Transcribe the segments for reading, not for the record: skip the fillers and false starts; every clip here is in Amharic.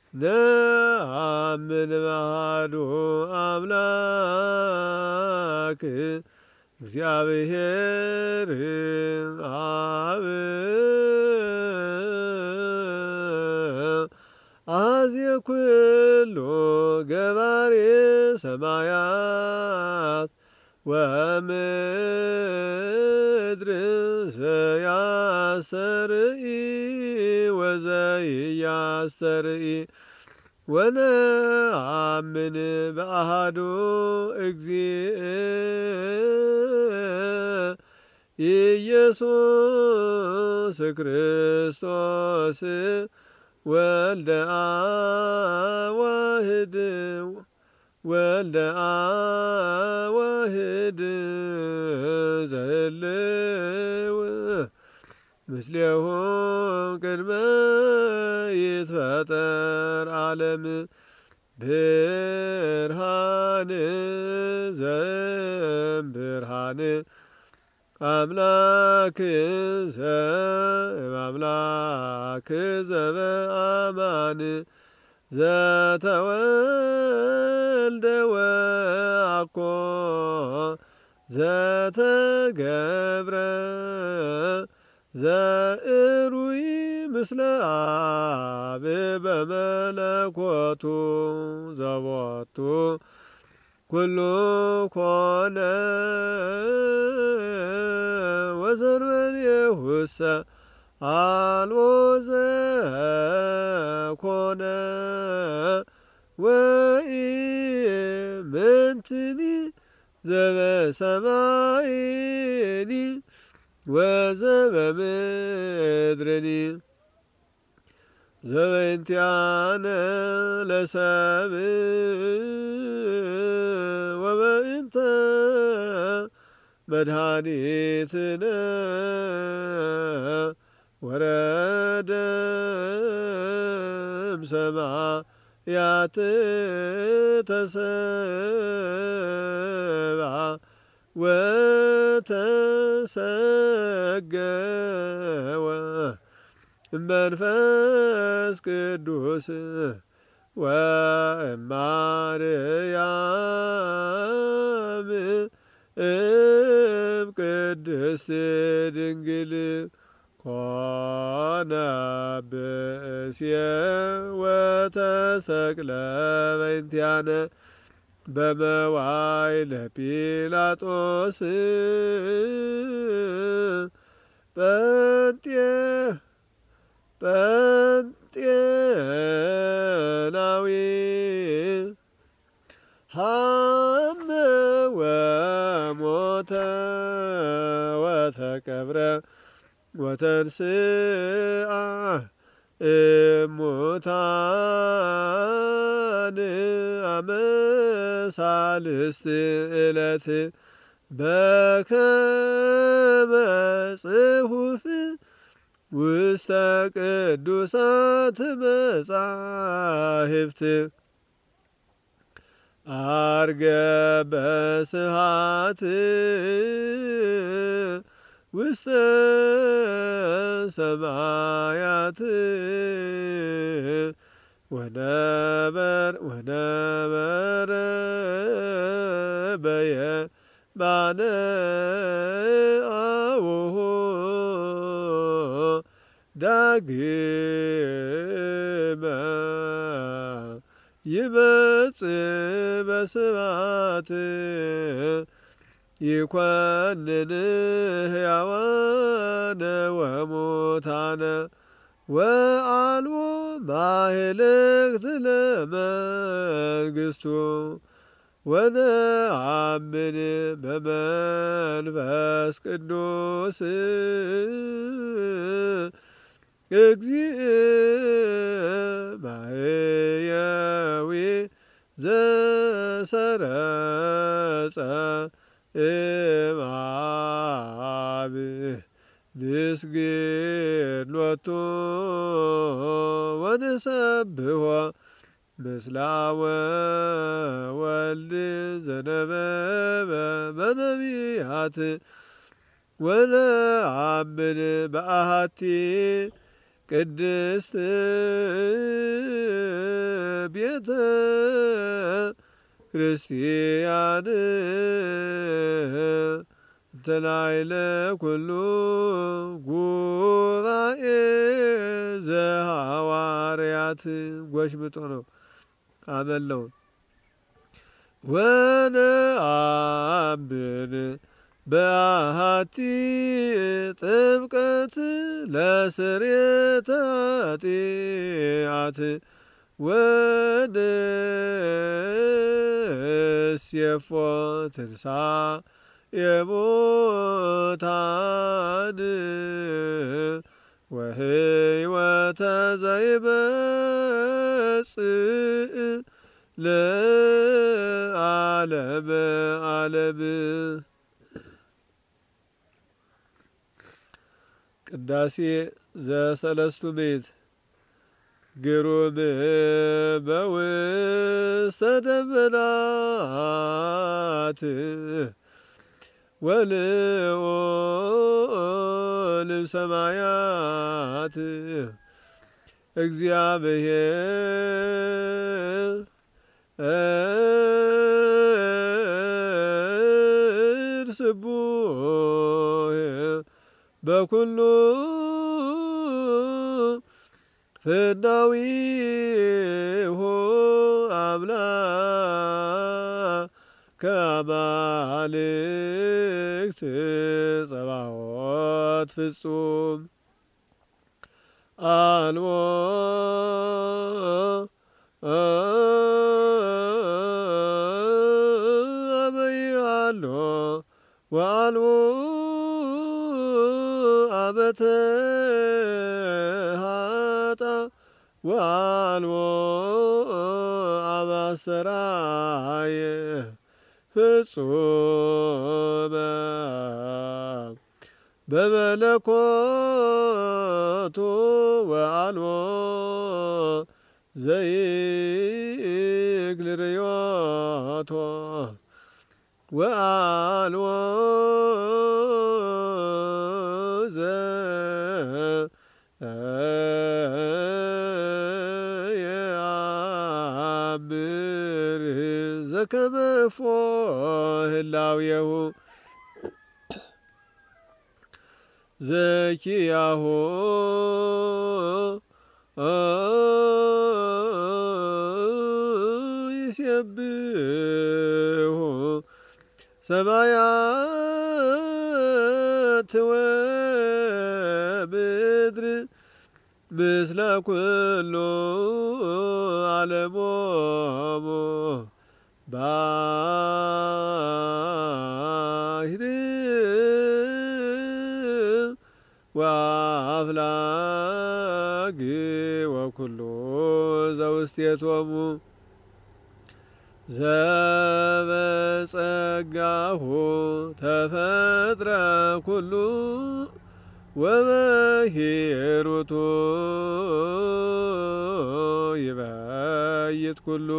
ነአምን በአሐዱ አምላክ እግዚአብሔር አብ አኀዜ ኩሉ ገባሬ ሰማያት ወምድር ዘያስተርኢ ወዘኢያስተርኢ ወነአምን በአሐዱ እግዚእ ኢየሱስ ክርስቶስ ወልደ አዋህድ ዘህልው ምስሌሁ ቅድመ ይትፈጠር ዓለም ብርሃን ዘእምብርሃን አምላክ ዘበአማን ዘተወልደ ወአኮ ዘተገብረ ዘእሩይ ምስለ አብ በመለኮቱ ዘቦቱ ኩሉ ኮነ ወዘርበኔሁሰ አልቦ ዘኮነ ወኢምንትኒ ዘበሰማይኒ ወዘበምድርኒ ዘበእንቲአነ ለሰብእ ወበእንተ መድኃኒትነ ወረደ እምሰማያት ተሰብአ ወተሰገወ እመንፈስ ቅዱስ ወእማርያም ቅድስት ድንግል ኮነ ብእስየ ወተሰቅለ በእንቲአነ በመዋዕለ ጲላጦስ ጴንጤናዊ ሀመ ወሞተ ወተቀብረ ወተንሥአ እሙታን አመ ሣልስት ዕለት በከመ ጽሑፍ ውስተ ቅዱሳት መጻሕፍት ዐርገ በስብሐት ውስተ ሰማያት ወነበረ በየማነ አቡሁ ዳግመ ይመጽእ በስብሐት ይኰንን ሕያዋነ ወሙታነ ወአልቦ ማኅልክት ለመንግሥቱ ወነአምን በመንፈስ ቅዱስ እግዚእ ማሕየዊ ዘሰረጸ እምአብ ንስግድ ሎቱ ወንሰብሖ ምስለ ወልድ ዘነበበ በነቢያት ወነአምን በአሐቲ ቅድስት ቤተ ክርስቲያን ተላይለ ኩሉ ጉባኤ ዘሐዋርያት ጎሽምጦ ነው አመለው ወነአምን በአሐቲ ጥምቀት ለስርየተ ኃጢአት ወንሴፎ ትንሣኤ ሙታን ወሕይወተ ዘይመጽእ ለዓለመ ዓለም። ቅዳሴ ዘሰለስቱ ምዕት ግሩም በውስተ ደመናት ወልዑል እምሰማያት እግዚአብሔር ስቡሕ በኩሉ ፍናዊሁ አምላከ አማልክት ጸባዖት ፍጹም አልቦ አበያሎ ወአልቦ አበተሃጣ ወአልቦ አባሰራየ ፍጹመ በመለኮቱ ወአልቦ ዘይክል ርዮቶ ወአልቦ ዘየአምር ዘከመ እፎ ህላዌሁ ዘኪያሁ ይሴብሑ ሰማያት ወምድር ምስለ ኩሉ ዓለሞሙ ባሕር ወአፍላግ ወኩሉ ዘውስቴቶሙ ዘበጸጋሁ ተፈጥረ ኩሉ ወበሂሩቱ ይበይት ኩሉ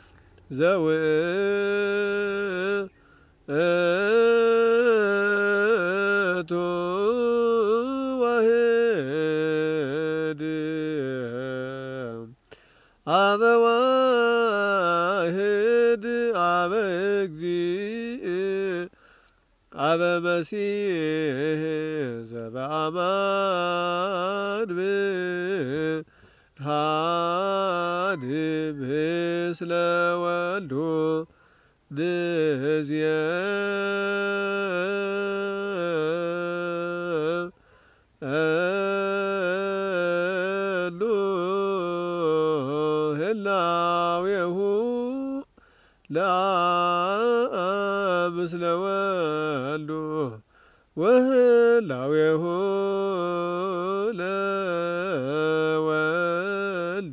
ዘውእቱ ዋሕድ አበ ዋሕድ አበ እግዚእ አበ መሲሕ ዘበአማን ብርሃን ምስለ ወልዱ ንዝየሉ ህላዌሁ ለአብ ምስለ ወልዱ ወህላዌሁ ለወልድ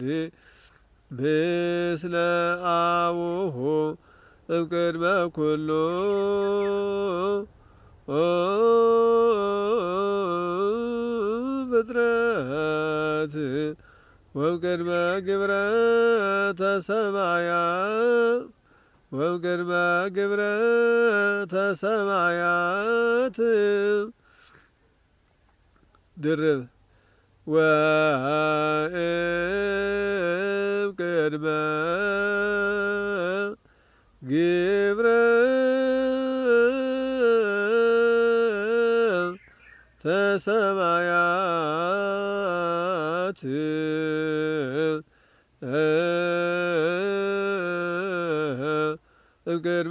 ምስለ አቡሁ እምቅድመ ኩሉ ፍጥረት ወእምቅድመ ግብረተ ሰማያት ወእምቅድመ ግብረተ ሰማያት ድርብ ወእምቅድመ ሰማያት እምቅድመ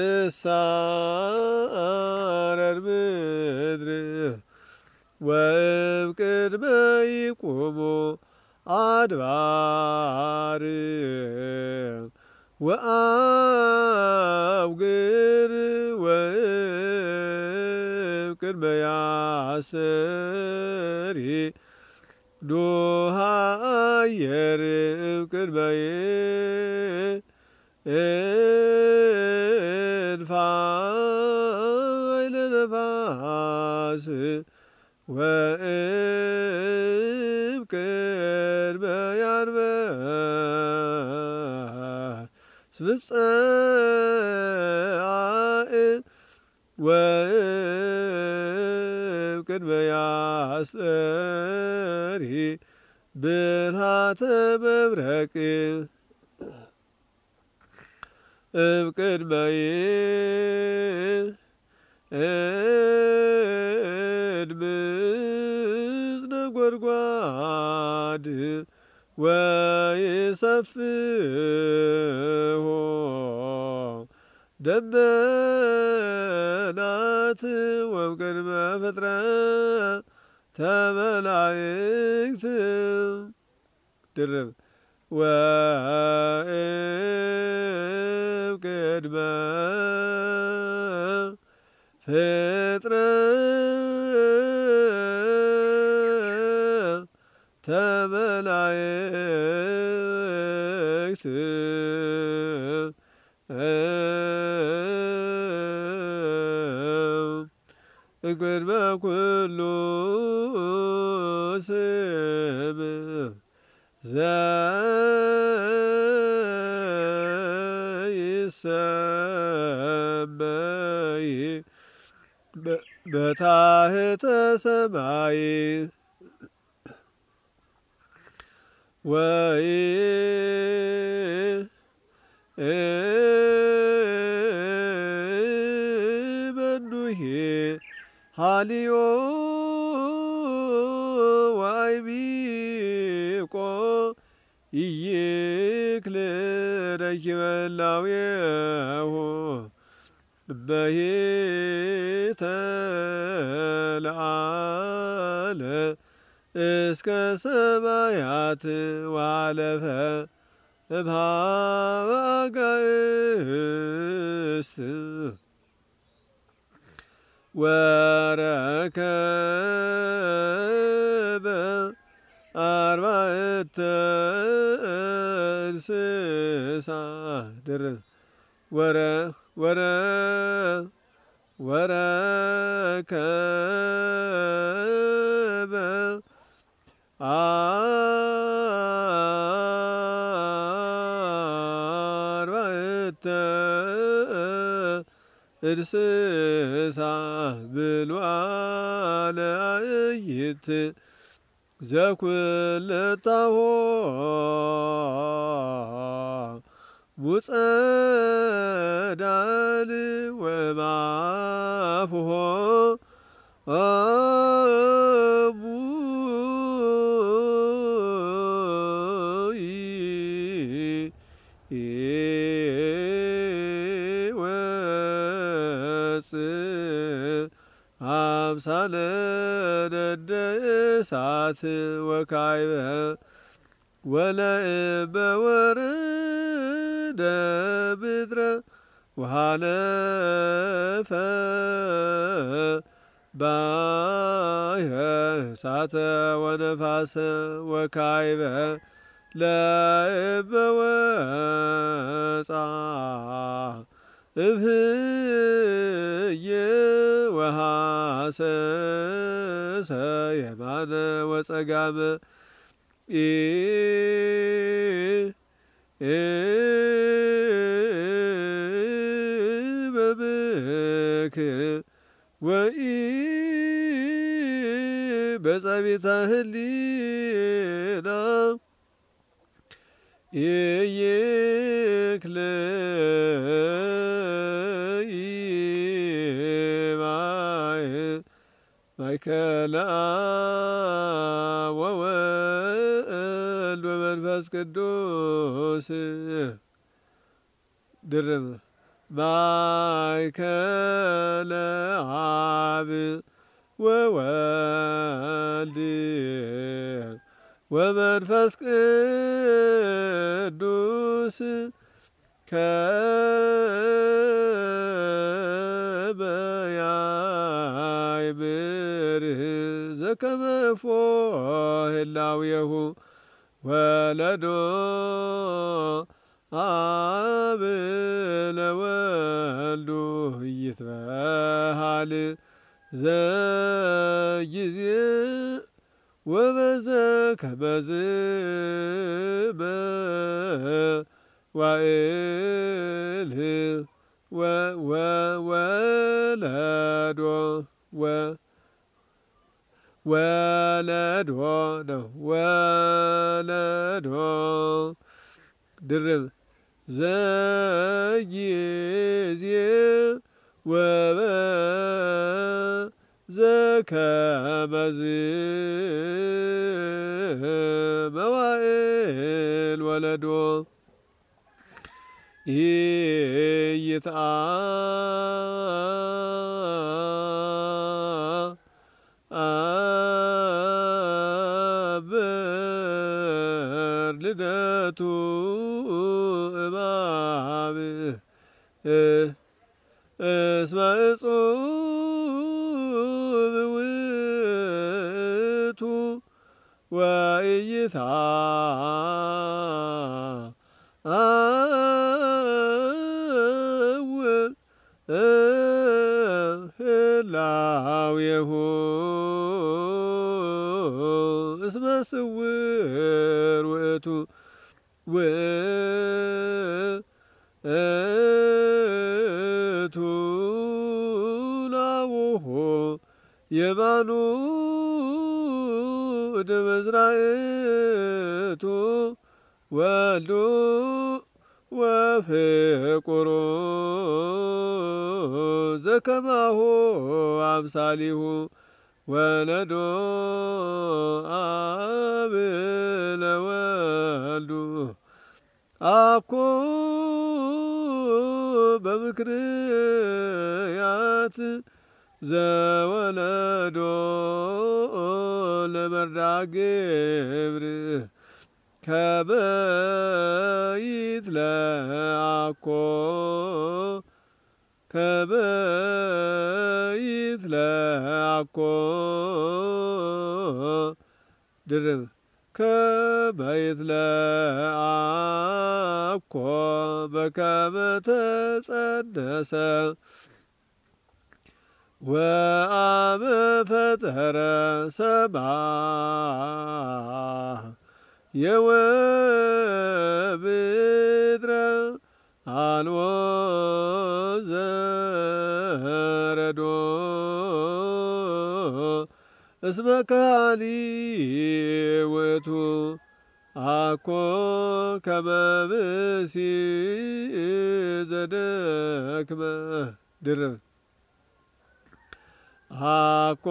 ትሳረር ምድር ወእምቅድመ ይቁሙ አድባር ወአብግር ወእምቅድመ ያሰሪ ዱሃ አየር እምቅድመ እንፋይለ ነፋስ ወእምቅድመ ያንበስ ፍጽአእ ወእምቅድመ ያሰሪ ብልሃተ መብረቅ እምቅድመ ይእድምዝ ነጐድጓድ ወይሰፍሖ ደመናት ወእምቅድመ ፍጥረተ መላእክት ድርብ ወእምቅድመ ፍጥረተ መላእክት እምቅድመ ኩሉ ስም ዘይሰመይ በታሕተ ሰማይ ወኢመኑሂ ሀልዮ ወአዕሚቆ ኢይክል ረኪበ እላዌሁ እመሂ ተለዓለ እስከ ሰማያት ወአለፈ እምኀበ አጋእዝት ወረከበ አርባዕተ እንስሳ ድርብ ወረከበ አርባዕተ እንስሳ ብሉዓነ አዕይንት ዘኵለታሆሙ ጸዳል ወማፍሆሙ ይወጽእ አምሳለ ነደ እሳት ወካዕበ ወለእመ ወረደ ምድረ ወሃለፈ ባሕረ እሳተ ወነፋሰ ወካዕበ ለእመ ወጻ እምሕየ ወሐሰሰ የማነ ወጸጋመ በብክር በጸቢተ ህሊና ይክል ማእከለ ለአብ ወወልድ ወመንፈስ ቅዱስ ድርብ ማእከለ አብ ወወልድ ወመንፈስ ቅዱስ ከመ ያእምር ዘከመ እፎ ህላዌሁ ወለዶ አብ ለወልዱ ይትበሃል ዘጊዜ ወበዘ ከመዝ በዋዕል ወለዶ ወለዶ ነው ወለዶ ድርብ ዘጊዜ ወበዘ ከመዝ በዋዕል ወለዶ ኢይትአበር ልደቱ እባብ እስመ እጹብ ውእቱ ወኢይትዐወር ህላዌሁ እስመ ስውር ውእቱ ውእቱ ላቡሁ የማኑ እደመዝራእቱ ወልዱ ወፍቁሩ ዘከማሁ አምሳሊሁ ወለዶ አብ ለወልዱ አኮ በምክንያት ዘወለዶ ለመርዳእ ግብር ከመ ይትለአኮ ድርብ ከመ ይትለአኮ በከመ ተጸነሰ ወአመ ፈጠረ ሰማየ ወምድረ አልቦ ዘረዶ እስመ ከሃሊ ውእቱ አኮ ከመ ብእሲ ዘደክመ ድርብ አኮ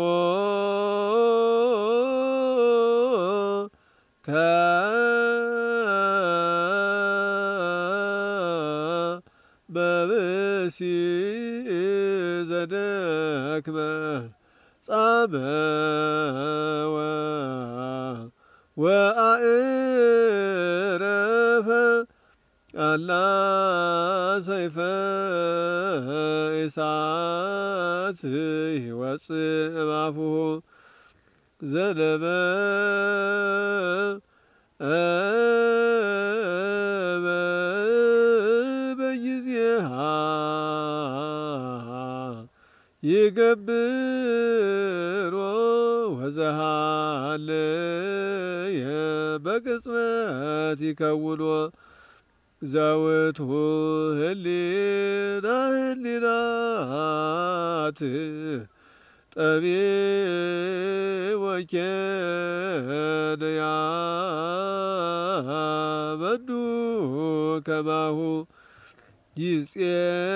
ከመ ብእሲ ዘደክመ ጻመወ ወአዕረፈ አላ ሰይፈ እሳት ይወፅእ እምአፉሁ ዘለበ በጊዜሃ ይገብሮ ወዘሃለየ በቅጽበት ይከውኖ ዘውቱ ህሊና ህሊናት ጠቢብ ወኬንያመዱ ከማሁ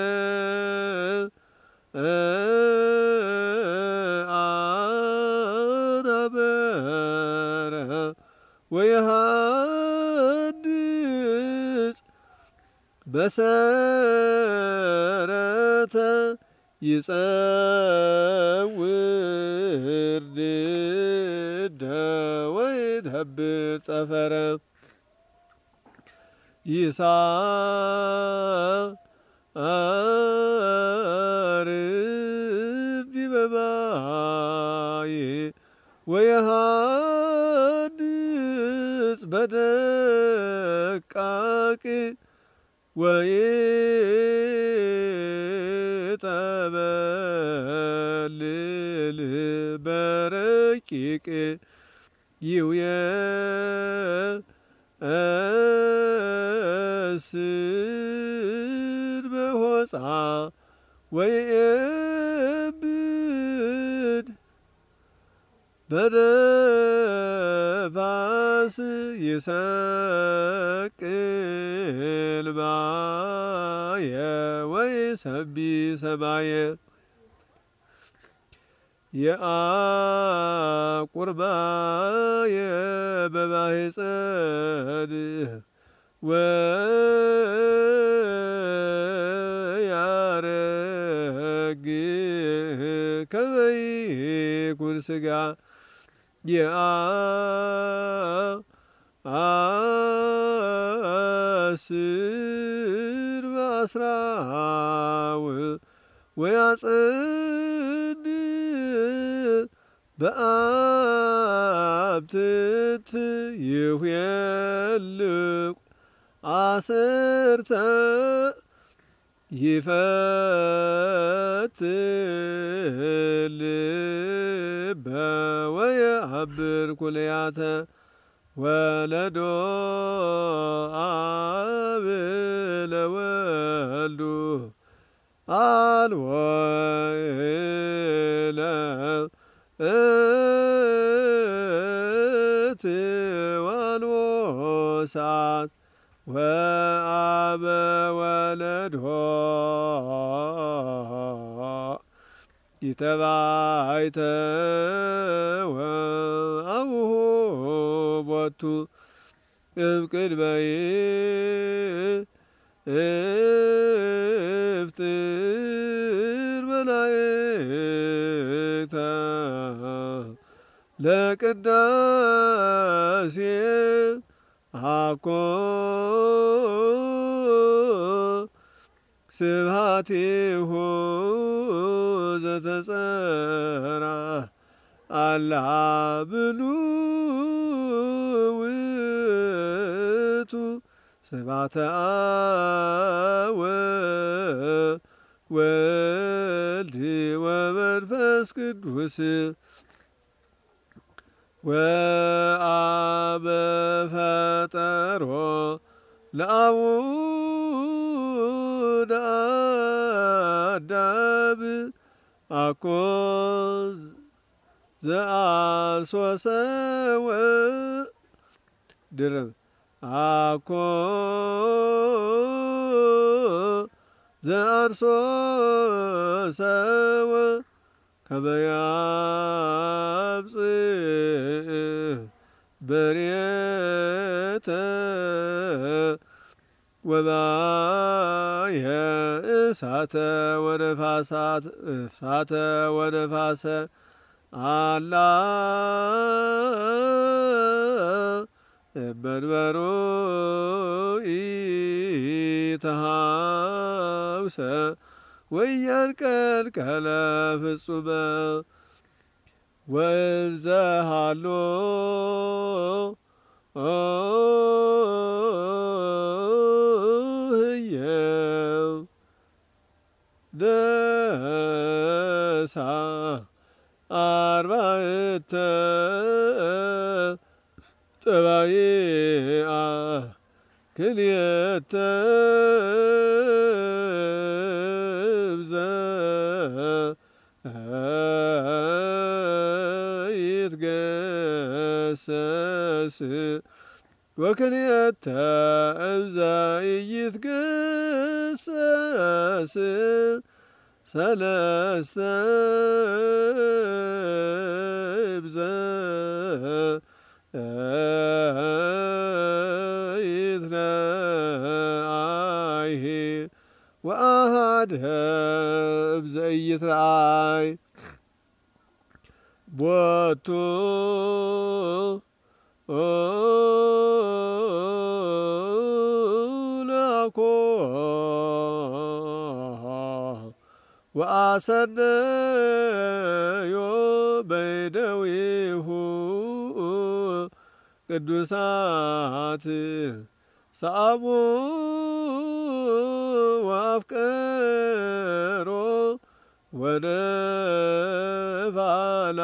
ይጼአ ወየሃድጽ በሰረተ ይጸውር ድደ ወይደብር ጠፈረ ይሳርድ በማይ ወየሃድጽ በደቃቅ ወይጠበልል በረቂቅ ይውየእስር በሆፃ ወይኤብድ በነፋስ ይሰቅል ማየ ወይሰቢ ሰማየ የአቁርባየ በማሕፀን ወያረግ ከመ ይኩን ሥጋ የአስር በአስራው ወያጸድ በአብትት ይሁየልቅ አሰርተ ይፈትል ልበ ወየዐብር ኩልያተ ወለዶ አብ ለወልዱ አልቦ እት ወአልቦ ሰዓት ወአበ ወለድሖ ይተባይተ ወአቡሁ ቦቱ እምቅድመ ይፍጥር መላእክተ ለቅዳሴ አኮ ስብሐቲሁ ዘተጸራ አላ ብሉው ውእቱ ስብሐተ አብ ወወልድ ወመንፈስ ቅዱስ ወአበ ፈጠሮ ለአቡነ አዳም አኮ ዘአልሶ ሰወ ድረብ አኮ ዘአልሶ ሰወ ከመ ያምጽእ በርየተ ወማየ እሳተ ወነፋሰ አላ እመንበሩ ኢተሃውሰ ወኢያንቀልቀለ ፍጹመ ወእንዘ ሀሎ ህየው ነሳ አርባዕተ ጠባይአ ክልኤተ እብዘ ይትገሰስ ወክልኤተ እብዘ ኢይትገሰስ ሰለስተ እብዘ ይትረአይ ወአሐደ ዘኢይትረአይ ቦቱ ናኮ ወአሰነዮ በእደዊሁ ቅዱሳት ሰአቡ ወአፍቀሮ ወነፋና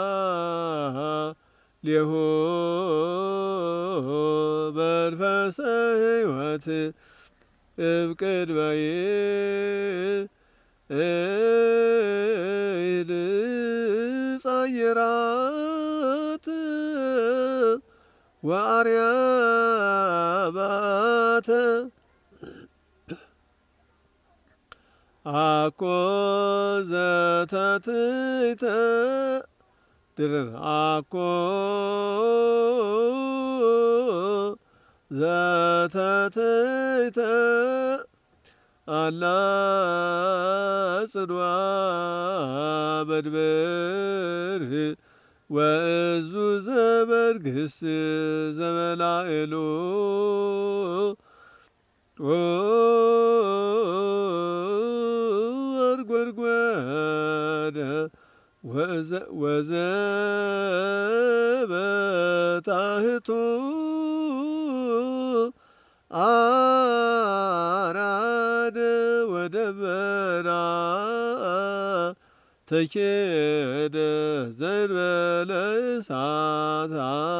ሌሁ መንፈሰ ሕይወት እምቅድመ ይንጻየራት ወአርያማተ አኮ ዘተትይተ ድርብ አኮ ዘተትይተ አላ ጽንዋ መድበር ወእዙ ዘመንግሥት ዘመላእሉ ወርጐድጓደ ወዘበታሕቱ አራደ ወደመና ተኬደ ዘእንበለ እሳት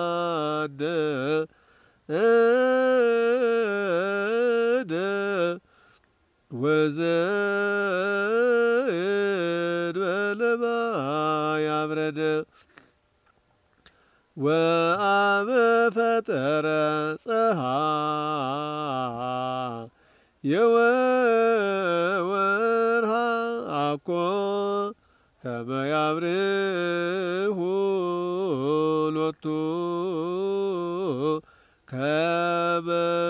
አደደ ወዘእንበለ ማይ አብረደ ወአመ ፈጠረ ፀሐየ ወወርሃ አኮ ከመ ያብርሁ ሎቱ ከመ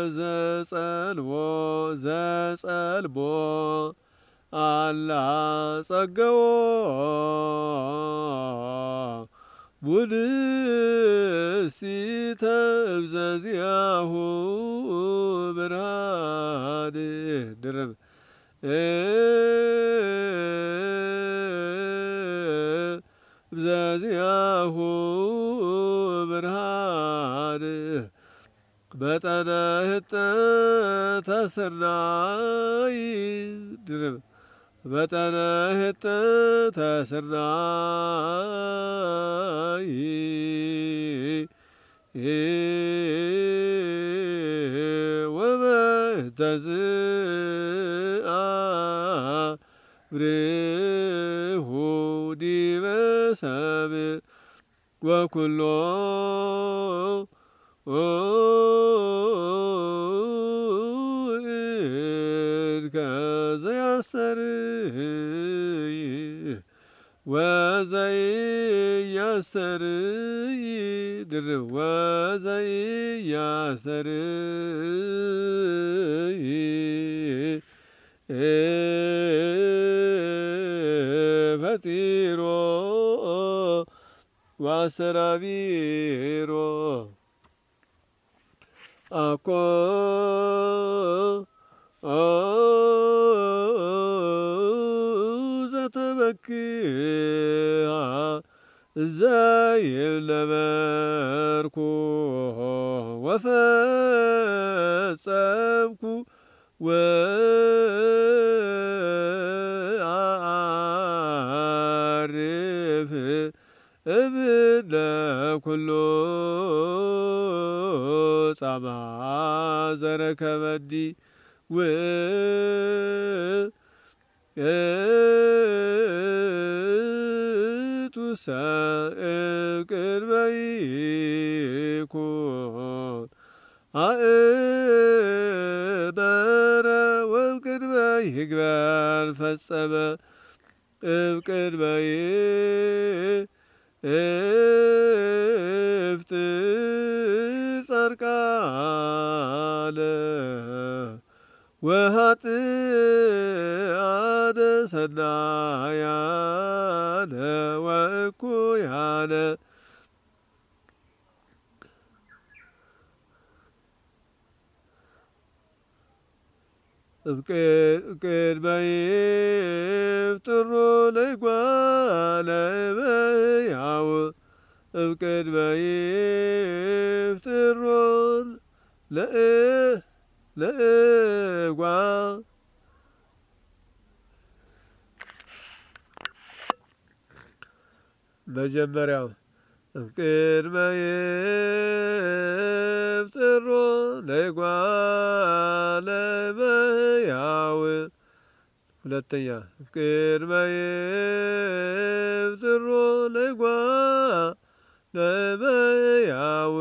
ዘጸልቦ አላ ጸገዎ ቡድስቲተ እምዘዚአሁ ብርሃን ድርብ እምዘዚአሁ ብርሃን መጠነ ህጠተ ስርናይ ድርብ መጠነ ህጠተ ስርናይ ወመህተዝአብርሁ ዲበ ሰብእ ወኩሎ ወዘኢያስተርይ ድርብ ወዘኢያስተርይ ፈጢሮ ወአስተራቢሮ አኮ ዘተበክዐ ዘይብለበርኩ ወፈጸምኩ ወአርፍ እምነ ኩሉ ጻማ ዘረከበኒ ውእቱሰ እምቅድመ ይኩን አእመረ ወእምቅድመ ይግበር ፈጸመ እምቅድመ እፍጥር ጻድቃነ ወኃጥአነ ሰናያነ ወእኩያነ እምቅድመ ይፍጥሩ ለእጓለ እመሕያው እምቅድመ ይፍጥሩ ለእጓለ መጀመሪያው እምቅድመ ይፍጥሩ ለእጓለ እመሕያው ሁለተኛ እምቅድመ ይፍጥሩ ለእጓለ እመሕያው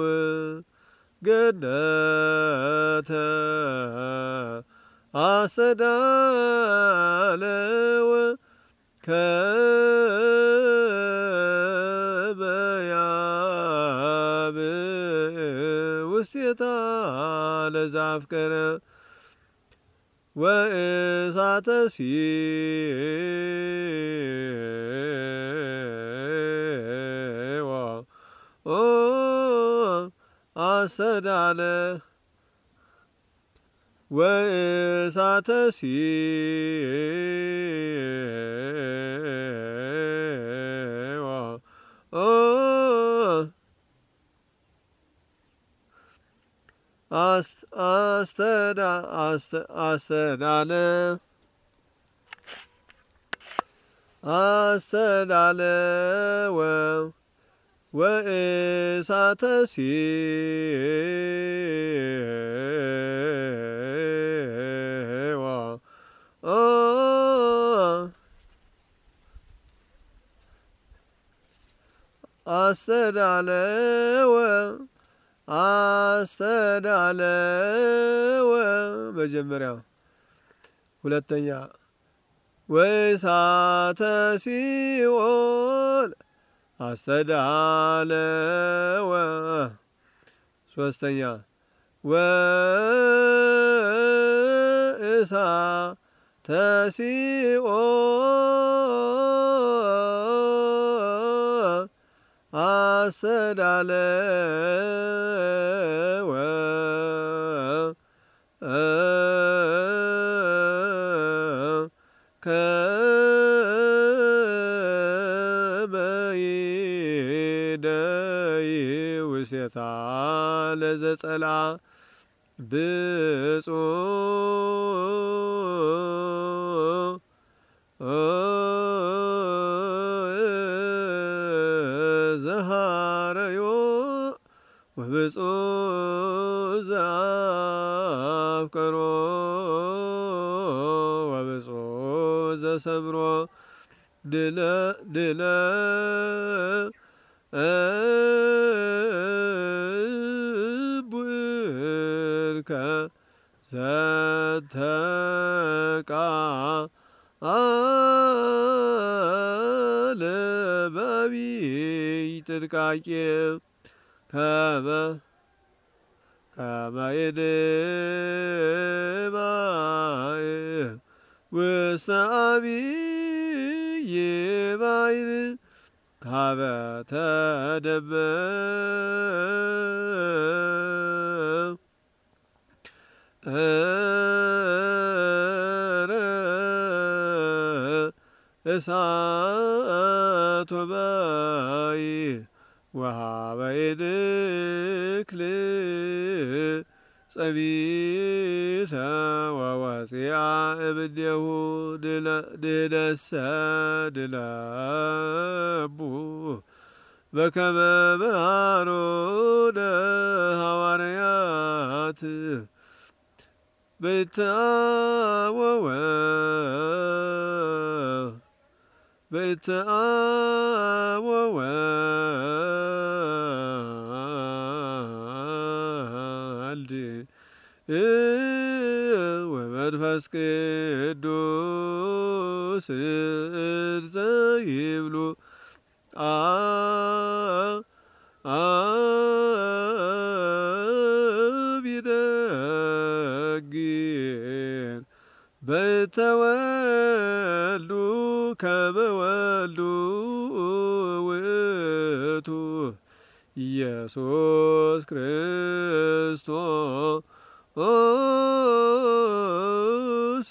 ገነተ አሰዳለወ ከመ ያብእ ውስቴታ ለዘአፍቀረ ወእሳተ ሲወ አሰዳለ ወእሳተ ሲወ አስተዳለ ወእሳተ ሲወ አስተዳለወ መጀመሪያው ሁለተኛ ወእሳተ ሲኦል አስተዳለወ ሶስተኛ ወእሳተ ሲኦል አስተዳለወ ከመ ይደይ ውስቴታ ለዘጸልአ ብፁዕ ዘሃረዮ ወብፁዕ ዘአፍቀሮ ወብፁዕ ዘሰብሮ ድለ እቡእልከ ዘተቃአለ በዐቢይ ጥንቃቄ ከመ ይድማዕ ውስተ ዐቢይ ባሕር ሀበ ተደመረ እሳት ወማይ ወሀበ ይድክል ጸቢተ ወወፂአ እምኔሁ ድነሰ ድለቡ በከመ መሃሮነ ሐዋርያት በይትአወወ ወልድ ወመንፈስ ቅዱስ እንዘ ይብሉ ቢደግር በተወልዱ ከመወልዱ ውእቱ ኢየሱስ ክርስቶስ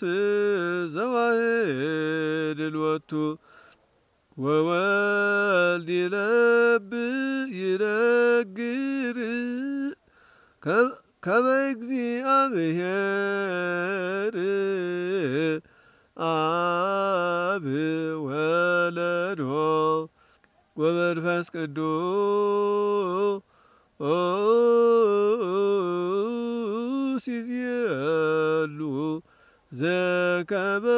ዘዋሕድ ሎቱ ወወልድ ይነግር ከመ እግዚአብሔር አብ ወለዶ ወመንፈስ ቅዱስ ይዜሉ ዘከመ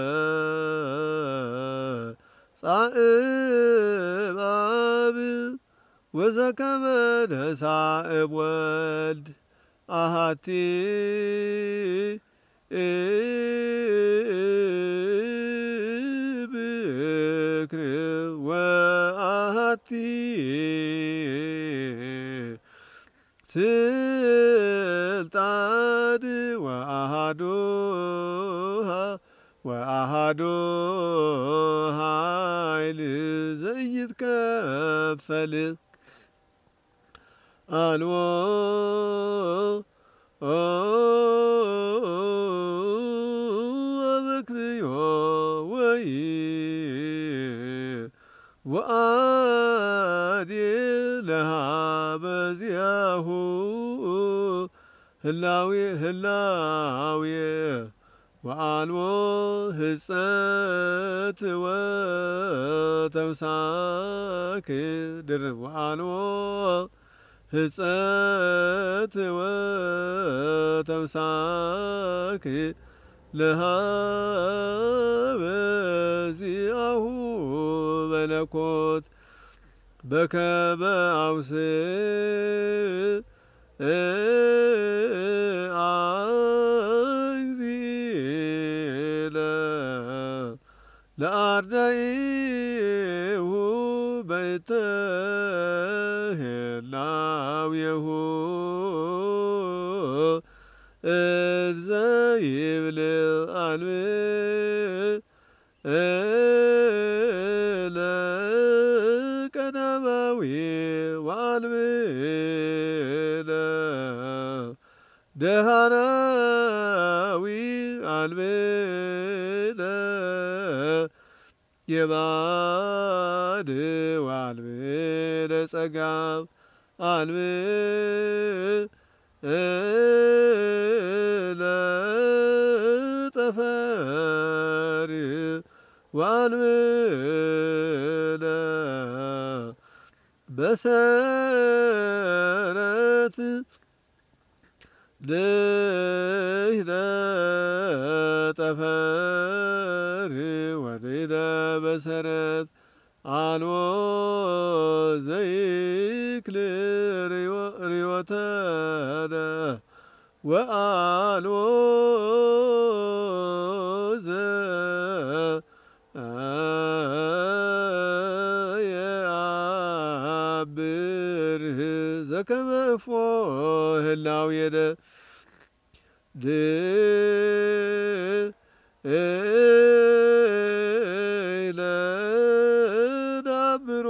ወጻእም አብ ወዘከመ ነሣእም ወልድ አሐቲ ብክር ወአሐቲ ስልጣን ወአሐዱ ኃይል ዘይትከፈል አልቦ አበክርዮ ወይ ወአዲ ለሃበ ዚአሁ ህላዌ ወአልቦ ህጸት ወተውሳክ ድርብ ወአልቦ ህጸት ወተውሳክ ለሃበ ዚአሁ መለኮት በከመ አውስእ እግዚእነ ለአርዳኢሁ በእንተ ህላዌሁ እንዘ ይብል አንብዕ ቀዳማዊ ወአንብዕ ደሃናዊ አንብዕ የማን ወአንብዕ ጸጋም አንብዕ ጠፈር ወአንብዕ በሰረት ድኅረ ጠፈር ወድኅረ መሰረት አልቦ ዘይክል ርዮተነ ወአልቦ ዘየአብር ዘከመ እፎ ህላዌነ ለናብሮ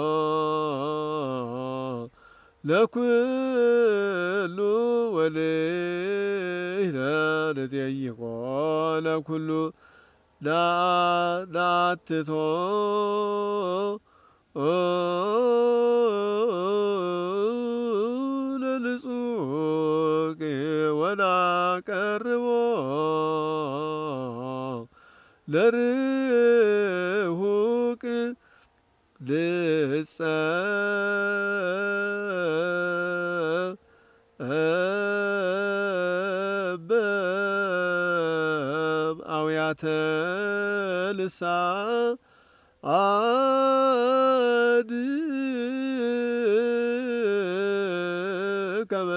ለኩሉ ወልድነ ንጠይቆ ለኩሉ ናትቶ ለልጹቅ ወናቀርቦ ለርሁቅ አውያተ ልሳን ከመ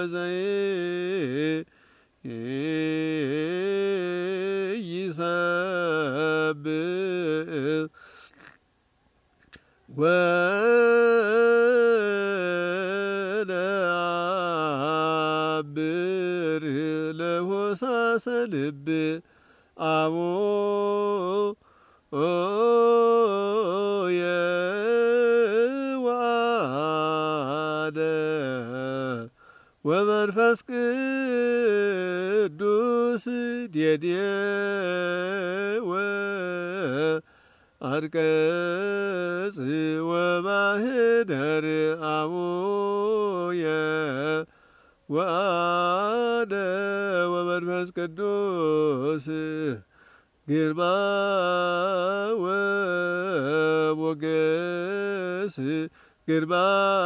ዘይሰብእ ለሆሳሰ ልብ የዋደ ወመንፈስ ቅዱስ ዴዴወ አንቀጽ ወማህደር አቡየ ወአደ ወመንፈስ ቅዱስ ግርማ ወሞገስ ግርማ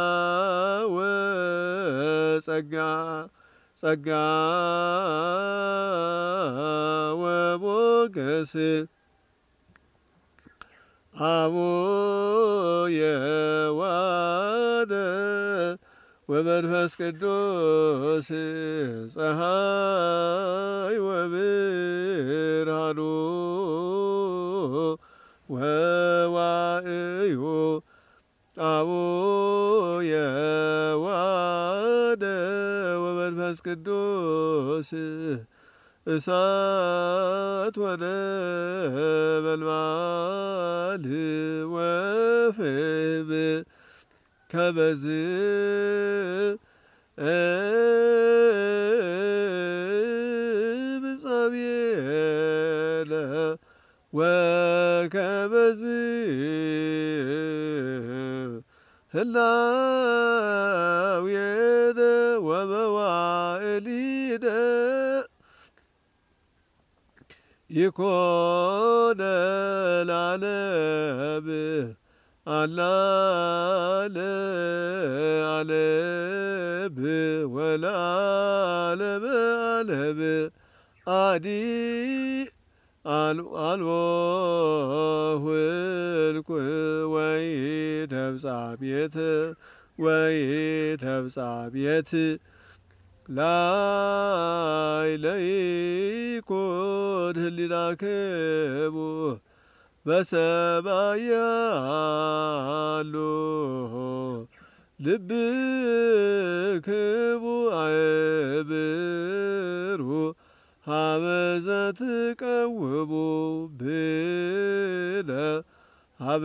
ወጸጋ ጸጋ ወሞገስ አቡየ ወአደ ወመንፈስ ቅዱስ ፀሐይ ወብርሃኑ ወዋእዩ አቡየ ወአደ ወመንፈስ ቅዱስ እሳት ወነበልባል ወፍም ከመዝ ብጻብየለ ወከመዝ ህላዌነ ወመዋዕሊነ ይኮነ ለዓለም አላ ለዓለም ወለዓለመ ዓለም አዲ አልቦ ሁልኩ ወኢተብጻቤት ወኢተብጻቤት ላዕለ ይኩን ህሊናክሙ በሰማይ ያሉ ልብክሙ አእምሩ ሀበ ዘትቀውሙ ብለ ሀበ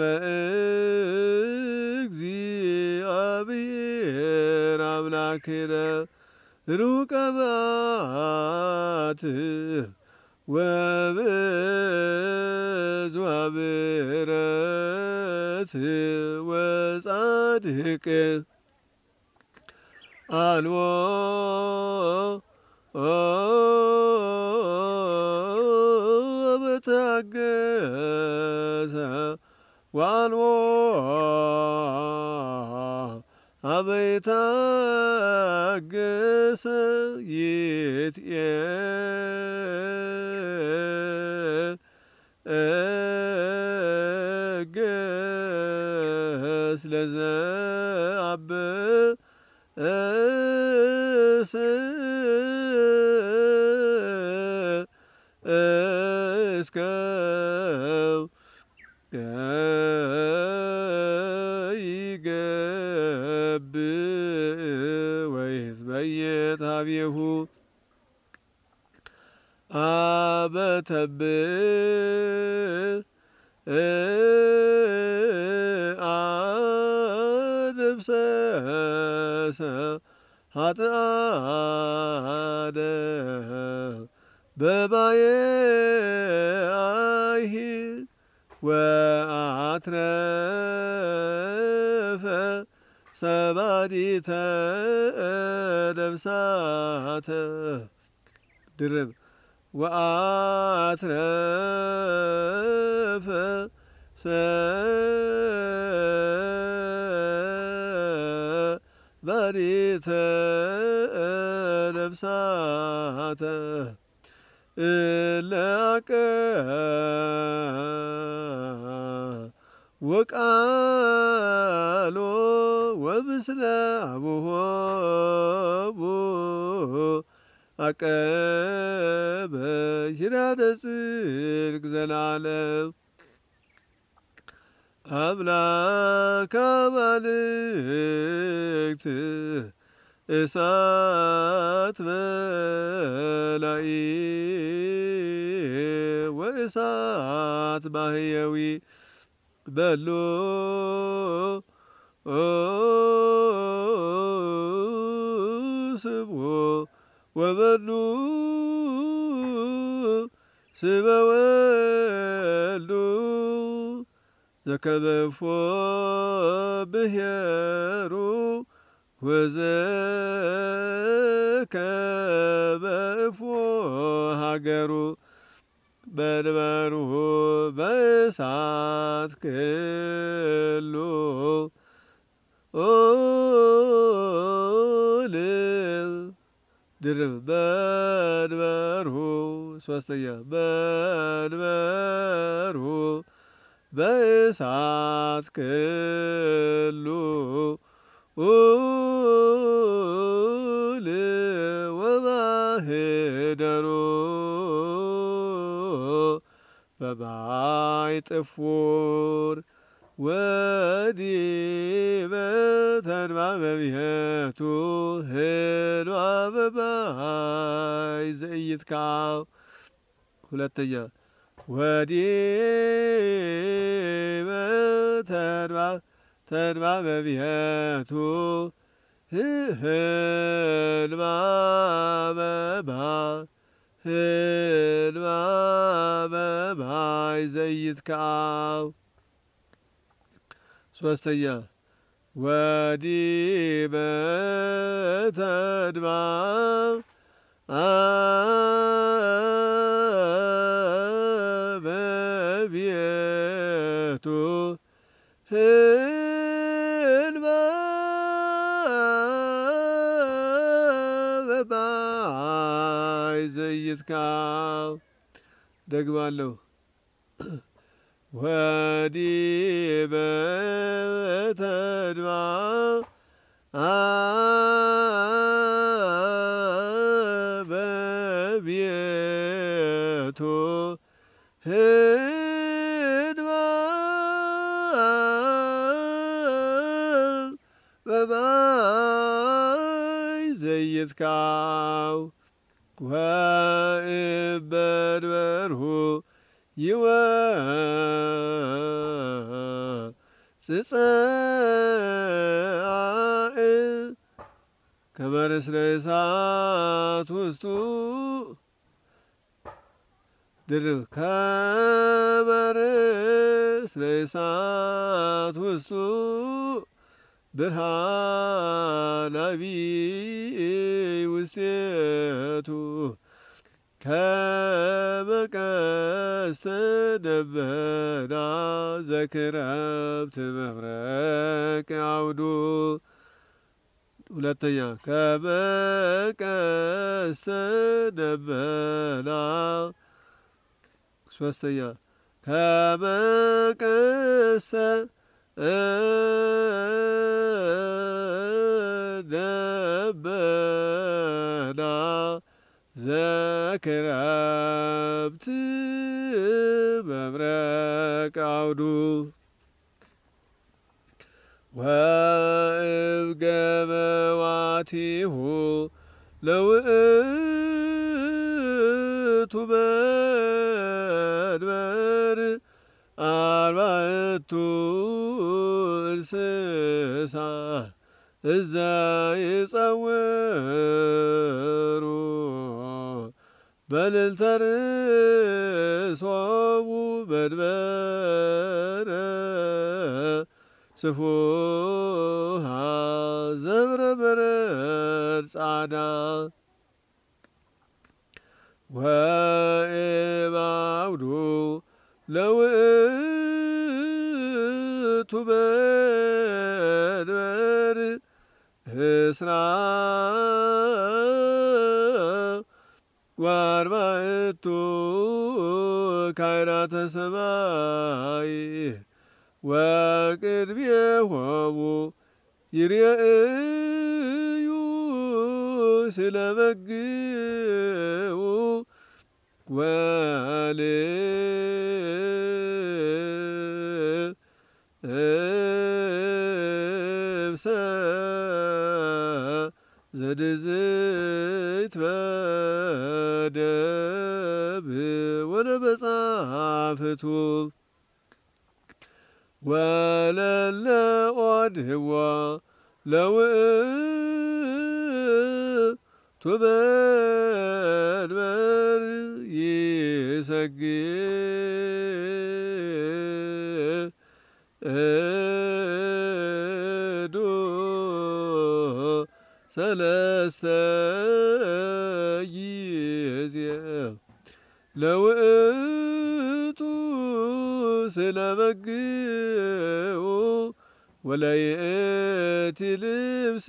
እግዚአብሔር አምላክነ ሩቀ መዓት ወብዙኃ ምሕረት ወጻድቅ አልቦ በታገሰ ወአልቦ አበ ይታገሰ ይትዔገስ ለዘአብስ እስከ ይገብእ ወይትበየት ኀቤሁ አበ አድምሰሰ ኃጥአነ በማየ አይሂ ወአትረፈ ሰማኒተ ነፍሳተ ድርብ ወአትረፈ ሰማኒተ ነፍሳተ እለ ወቃሎ ወምስለ አቡሆሙ አቀበ ኪዳነ ጽድቅ ዘላለም አምላከ አማልክት እሳት በላኢ ወእሳት ማህየዊ በሎ ስብሖ ወበሉ ስበ ወልዱ ዘከበፎ ብሔሩ ወዘከበፎ ሀገሩ በድበሩ በእሳት ክሉ ድርብ በድበሩ ሶስተኛ በድበሩ በእሳት ክሉ ወማህደሩ በማይ ጥፉር ወዲበ ተድባበ ብሔቱ ህልዋ በማይ ዘኢይትካው ሁለተኛ ወዲበ ተድባበ ብሔቱ ህልዋ በማይ ዘኢይትካው ሶስተኛ ወዲበ ተድባበ ብሔቱ ህልዋ በማይ ዘኢይትካው ደግማለሁ። ወዲበ ተድባበ ብሔቱ ህልዋ በማይ ዘኢይትካው ወእበድበርሁ ይወፅጻእ ከመ ንስረ እሳት ውስጡ ድርብ ከመ ንስረ እሳት ውስጡ ብርሃን አቢይ ውስቴቱ ከመ ቀስተ ደመና ዘክረምት መብረቅ አውዱ ሁለተኛ ከመ ቀስተ ደመና ሶስተኛ ከመ ቀስተ ደመና ዘክረምት መብረቅ አውዱ ወእምገመዋቲሁ ለውእቱ መንበር አርባዕቱ እንስሳ እዛ ይጸውሩ በልዕልተ ርእሶሙ መንበረ ስፉሃ ዘብረ በረድ ጻዳ ወእምአውዱ ለውእቱ መንበር እስራ ወአርባዕቱ ካህናተ ሰማይ ወቅድሜሆሙ ይርአዩ ስለ በግዑ ወልብሰ ዘድዝይት በደብ ወለመጻሕፍቱ ወለለ ኦድህዋ ለውእቱ መንበር ይሰግዱ ሰለስተ ጊዜ ለውእቱ ስለበግኡ ወለይእቲ ልብስ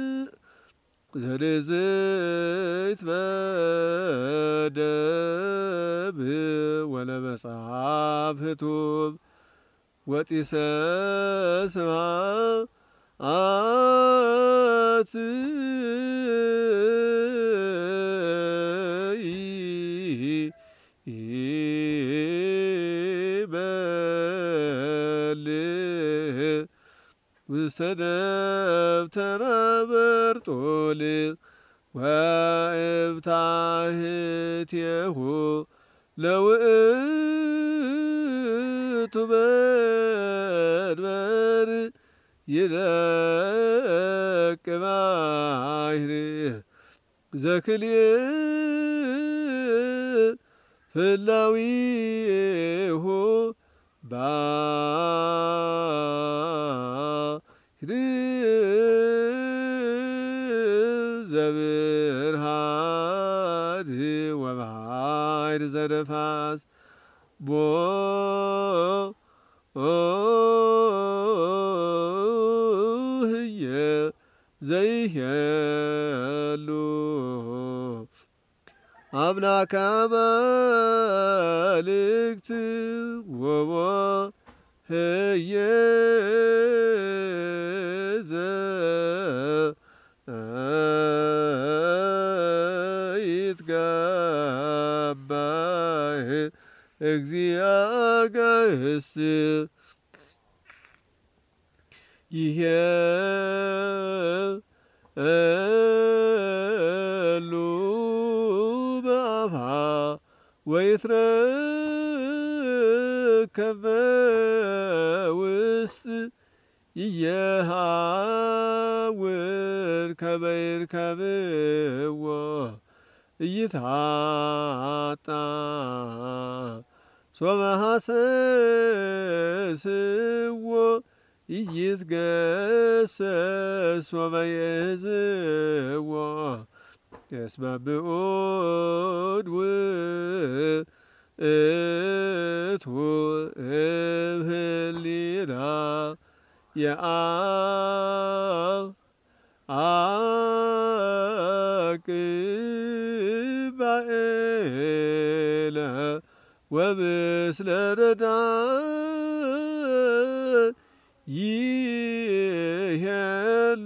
ዘድዝይት በደብ ወለመጻሕፍቱ ወጢሰ ስብሐት ይበልዕ ውስተ ደብተራ በርጦል ወእብታሕቲሁ ለውእቱ መንበር ይደቅ ባሕር ዘክልኤ ፍላዊሁ ባሕር ዘብርሃን ወባሕር ዘነፋስ ቦ ህየ ዘይሄሉ አምላከ አማልክት ወቦ ህየ ዘይትጋባህ እግዚአ አጋእዝት ይሄሉ በአፋ ወይትረከብ በውስጥ ይየሃውር ከመ ይርከብዎ ኢይትሐጣ ሶበ ሐሰስዎ ኢይትገሰስ ሶበ ይእዝዎ እስመ ብዑድ ውእቱ እምኅሊና የአቅብ ባኤለ ወምስለ ረዳእ ይሄሉ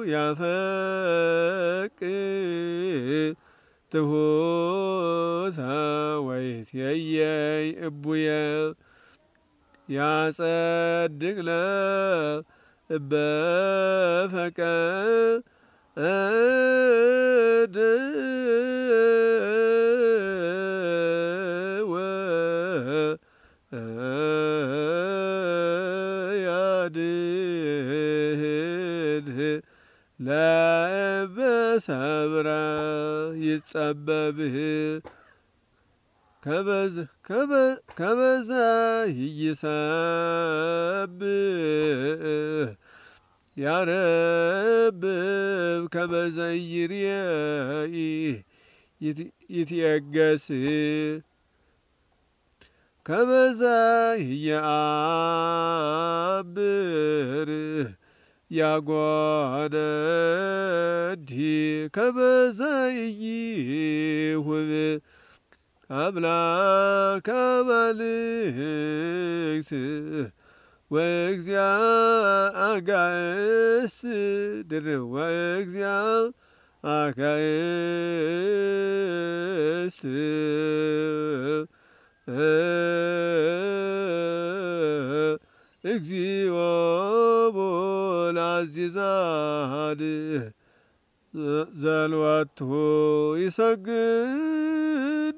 ያፈቅር ትሑተ ወይትየይ እቡየ ያጸድቅ ለበፈቀደ ወያድኅን ለበሰብረ ይጸበብህ ከበዛ ይሰብህ ያረብብ ከበዛ ይርየኢ ይትየገስ ከበዛ ይየአብር ያጓደዲ ከበዛ ይሁብ አምላከ አማልክት ወእግዚአ አጋእዝት ድርብ ወእግዚአ አጋእዝት እግዚኦ ቦላዚዛድ ዘልወቱ ይሰግዱ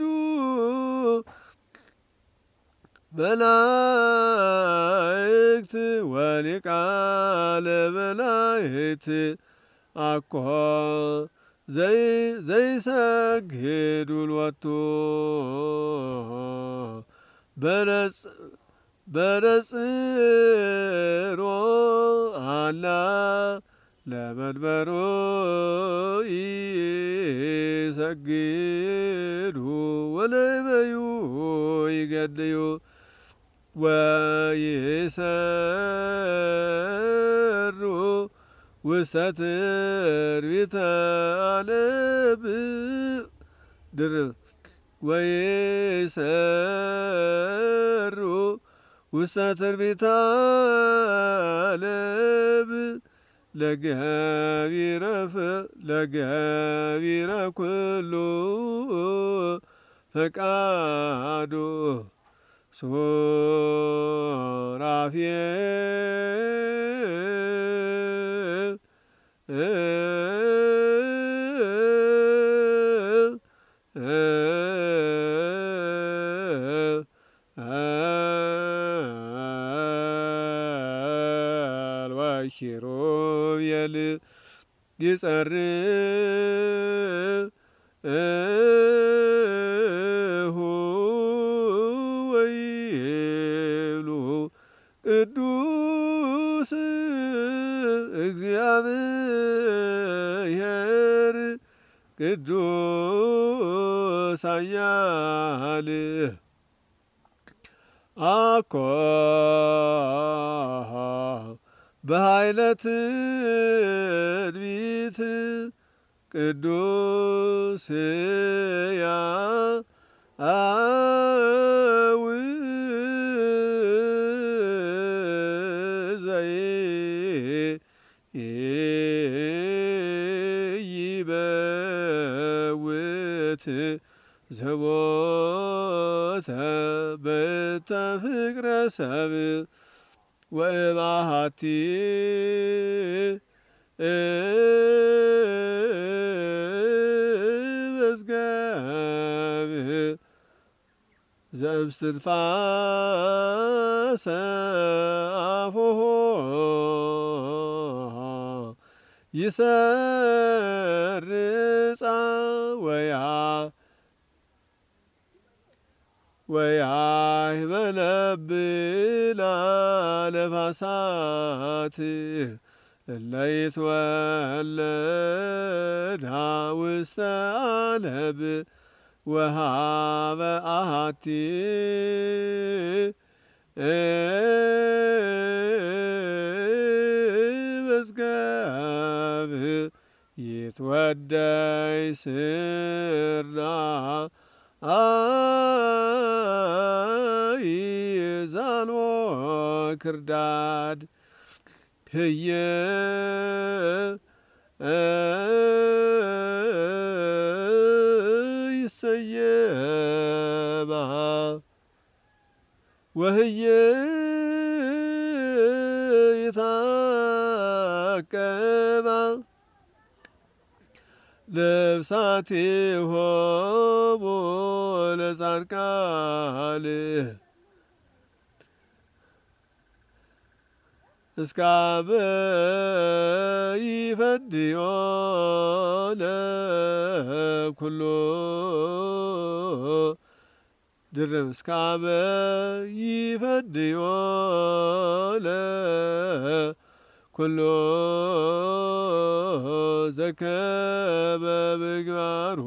መላእክት ወሊቃነ መላእክት አኮ ዘይሰግዱ ሎቱ በነጽሮ አላ ለመንበሩ ይሰግዱ ወለበዩ ይገድዩ ወይሰሩ ውስተ ትርቢተ ዓለም ድርብ ወይሰሩ ውስተ ትርቢተ ዓለም ለገቢረ ኩሉ ፈቃዱ ሱራፌል ኪሩቤል ይጸርሁ ወይብሉ ቅዱስ እግዚአብሔር ቅዱስ ኃያል አኮ በኃይለ ትንቢት ቅዱስ ሕያው ዘይይበውት ዘቦተ በተፍቅረ ሰብእ ወእምአሐቲ መዝገብ ዘእምስትንፋሰ አፉሁ ይሰርጻ ወያህበለብላ ነፋሳት እለ ይትወለዳ ውስተ ዓለም ወሃበ አሐቲ መዝገብ ይትወደይ ስርና ይዛልዎ ክርዳድ ህየ ይሰየማ ወህየ ይታቀባ ልብሳቲሆሙ ለጻድቃን እስካበ ይፈድዮ ለኩሉ ድርብ እስካበ ይፈድዮ ለኩሉ ዘከመ ምግባርሁ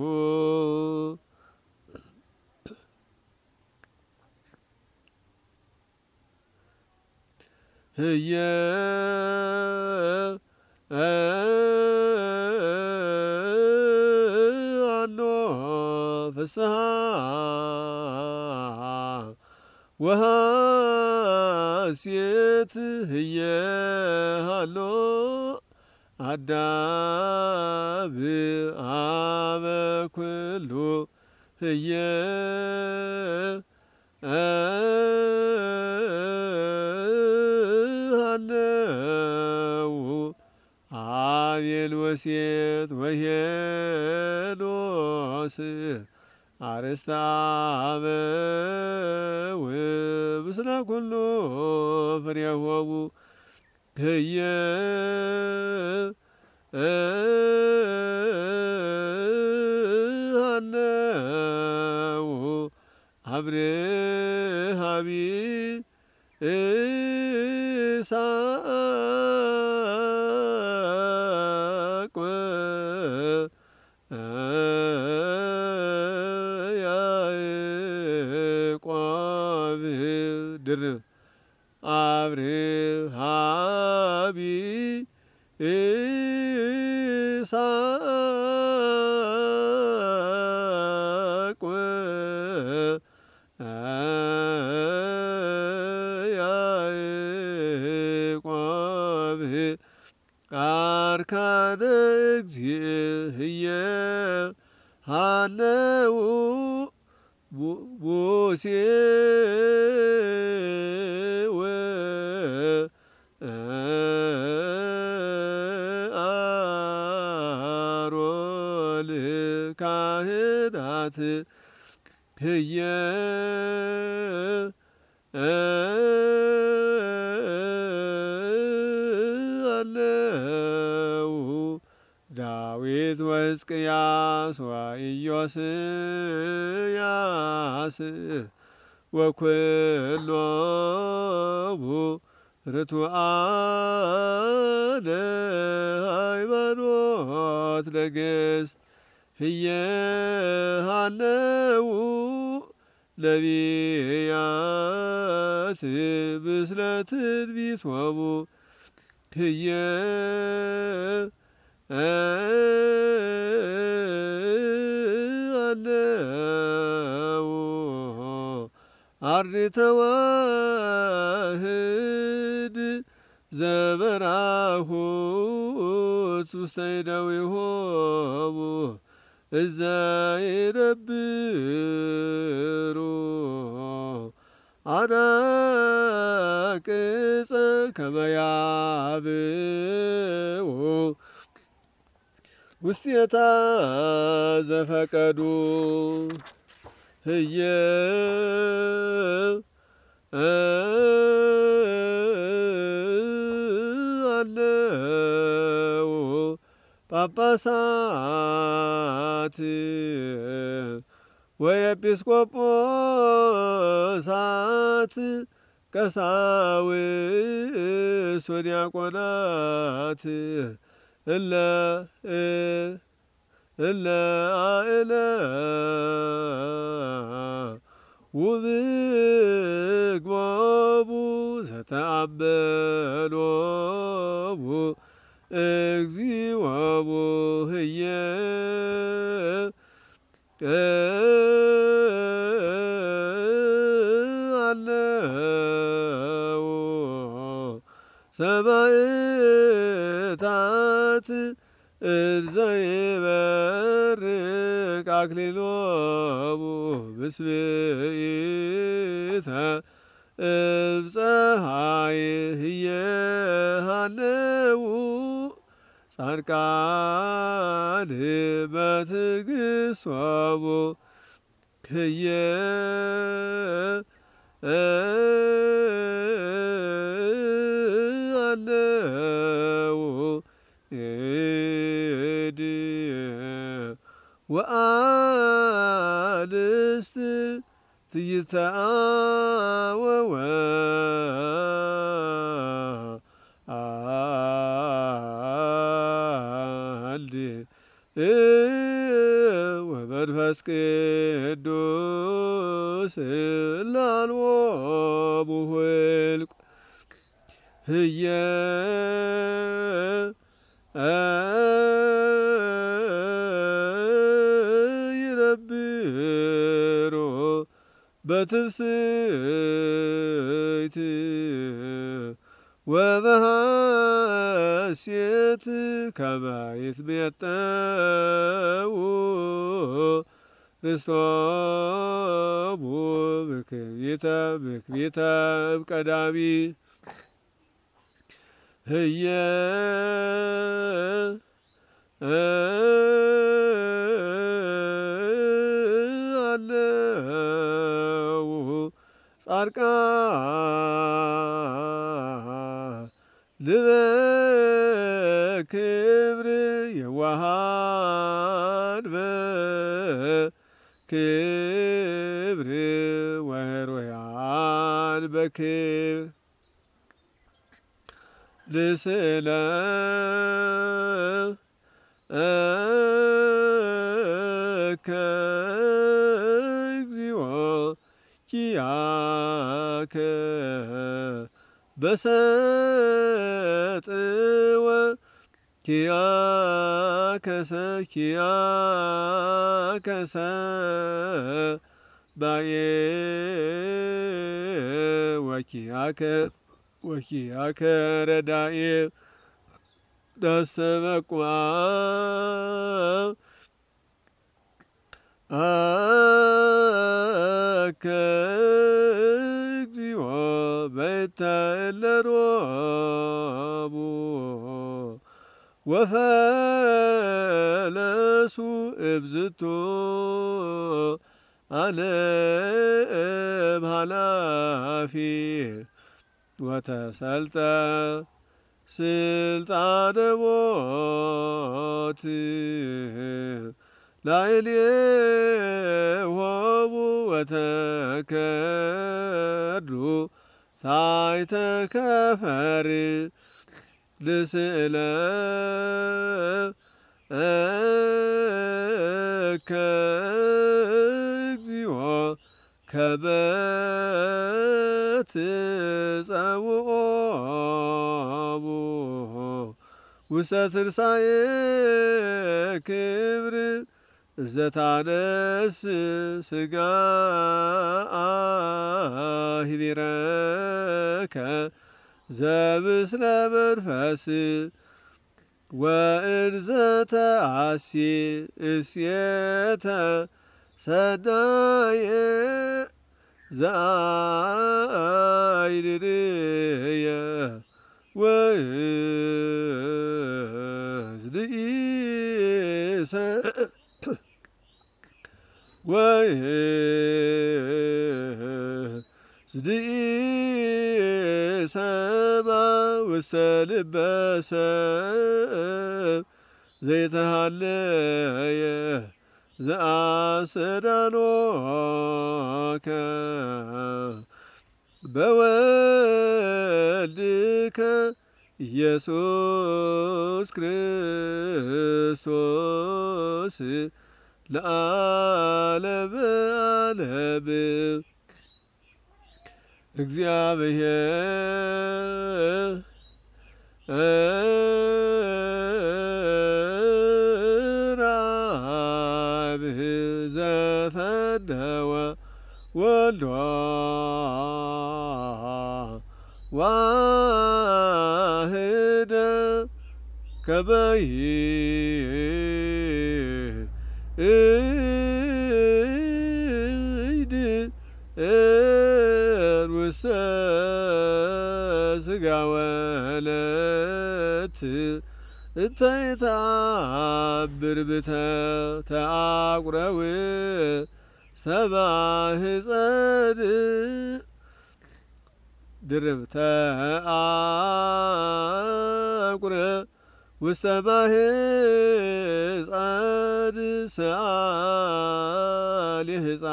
ህየ አሎ ፍስሐ ወሐሴት ህየ አሎ አዳም አበ ኩሉ ህየ አለው አቤል ወሴት ወሄ ምስለ ኩሉ ፍሬሆሙ ህየ ሃለው አብርሃቢ ይስሐቅ ያዕቆብ ድርብ አብርሃቢ ይስሐቅ ያዕቆብ አርካነ እግዚእየ ሃለው ሙሴ ወአሮን ካህናት ህየ አለው ዳዊት ወሕዝቅያስ ወኢዮስያስ ወኵሎሙ ርቱዓነ ሃይማኖት ነገሥት ህየ ሃለው ነቢያት ምስለ ትንቢቶሙ ህየ አለው አርድእተ ዋህድ ዘበራሁት ውስተ እደዊሆሙ እዘ ይነብሩ አናቅጸ ከመ ያብኡ ውስቴታ ዘፈቀዱ ህየ አለው ጳጳሳት ወኤጲስቆጶሳት ቀሳውስት ወዲያቆናት እለ ውብግቦሙ ዘተአበሎሙ እግዚኦሙ ህየ አለው ሰማዕታት እንዘ ይበርቅ አክሊሎሙ ምስብእተ እምፀሐይ ህየ ሃለው ጻድቃን በትዕግሥቶሙ ህየ አለው ወአንስት ትይተአወወ አልድ ወመንፈስ ቅዱስ ላልዎሙ ኍልቍ ህየ ይነብሩ በትፍስሕት ወበሐሴት ከመ ይትሜጠው ርስቶሙ ብክቢተ እምቀዳሚ ህየ አለው ጻድቃን በክብር የዋሃን በክብር ወህሩያን በክብር ልስለ እግዚኦ ኪያከ በሰጥወ ኪያከሰ ባዬ ወኪያከ ረዳኤ ዳስተበቁማ አከ እግዚኦ በተለሮቡ ወፈለሱ እብዝቶ ዓለም ኃላፊ ወተሰልጠ ስልጣነ ሞት ላዕሌሆሙ ወተከዱ ታሕተ ከፈር ልስእለ እግዚኦ ከመ ትጸውዖሙ ውስተ ትንሣኤ ክብር ዘታነስ ሥጋ ሂቢረከ ዘምስለ መንፈስ ወእንዘ ተአሲ እሴተ ሰናየ ዘአይንንየ ወእዝንኢ ሰማ ውስተ ልበ ሰብ ዘይተሃለየ ዘአሰዳኖከ በወልድከ ኢየሱስ ክርስቶስ ለዓለመ ዓለም እግዚአብሔር አብ ዘፈነወ ወልዶ ዋህደ ከመ ይእዜር ውስተ ሥጋ ወለት እንተ ይተአምር ተአቁረው ሰማህፀን ድርብ ተአቁረ ውስተ ማህፀን ሰአሊ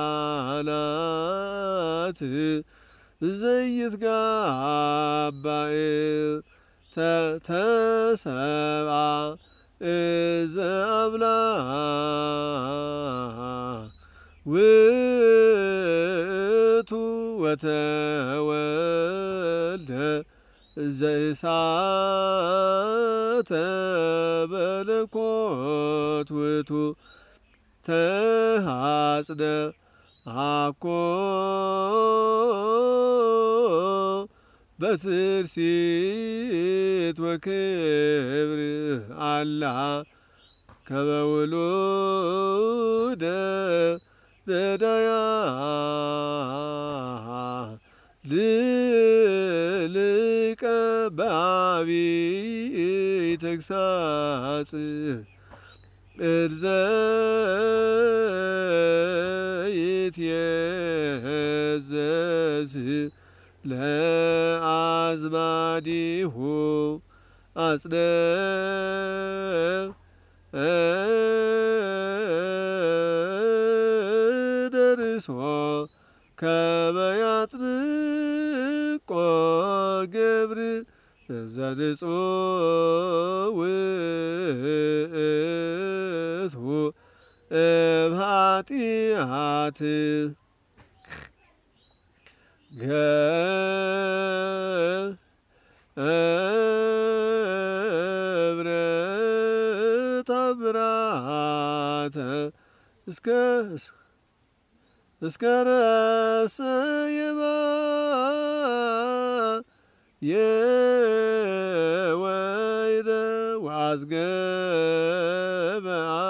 ሕፃናት ዘይትጋባእ ተሰብአ እዘ አምላክ ውእቱ ወተወልደ ዘእሳተ መለኮት ውእቱ ተሐጽነ አኮ በትርሲት ወክብር አላ ከመ ውሉደ ነዳያን ልልቀ በዐቢይ ተግሣጽ እርዘ ይትየዘዝ ለአዝማዲሁ አጽደ ደርሶ ከመያጥብቆ ገብር ዘንጹ ውእቱ እምኃጢአት ገብረ ተአምራተ እስከ ረሰየማ የወይነ ወአዝገበ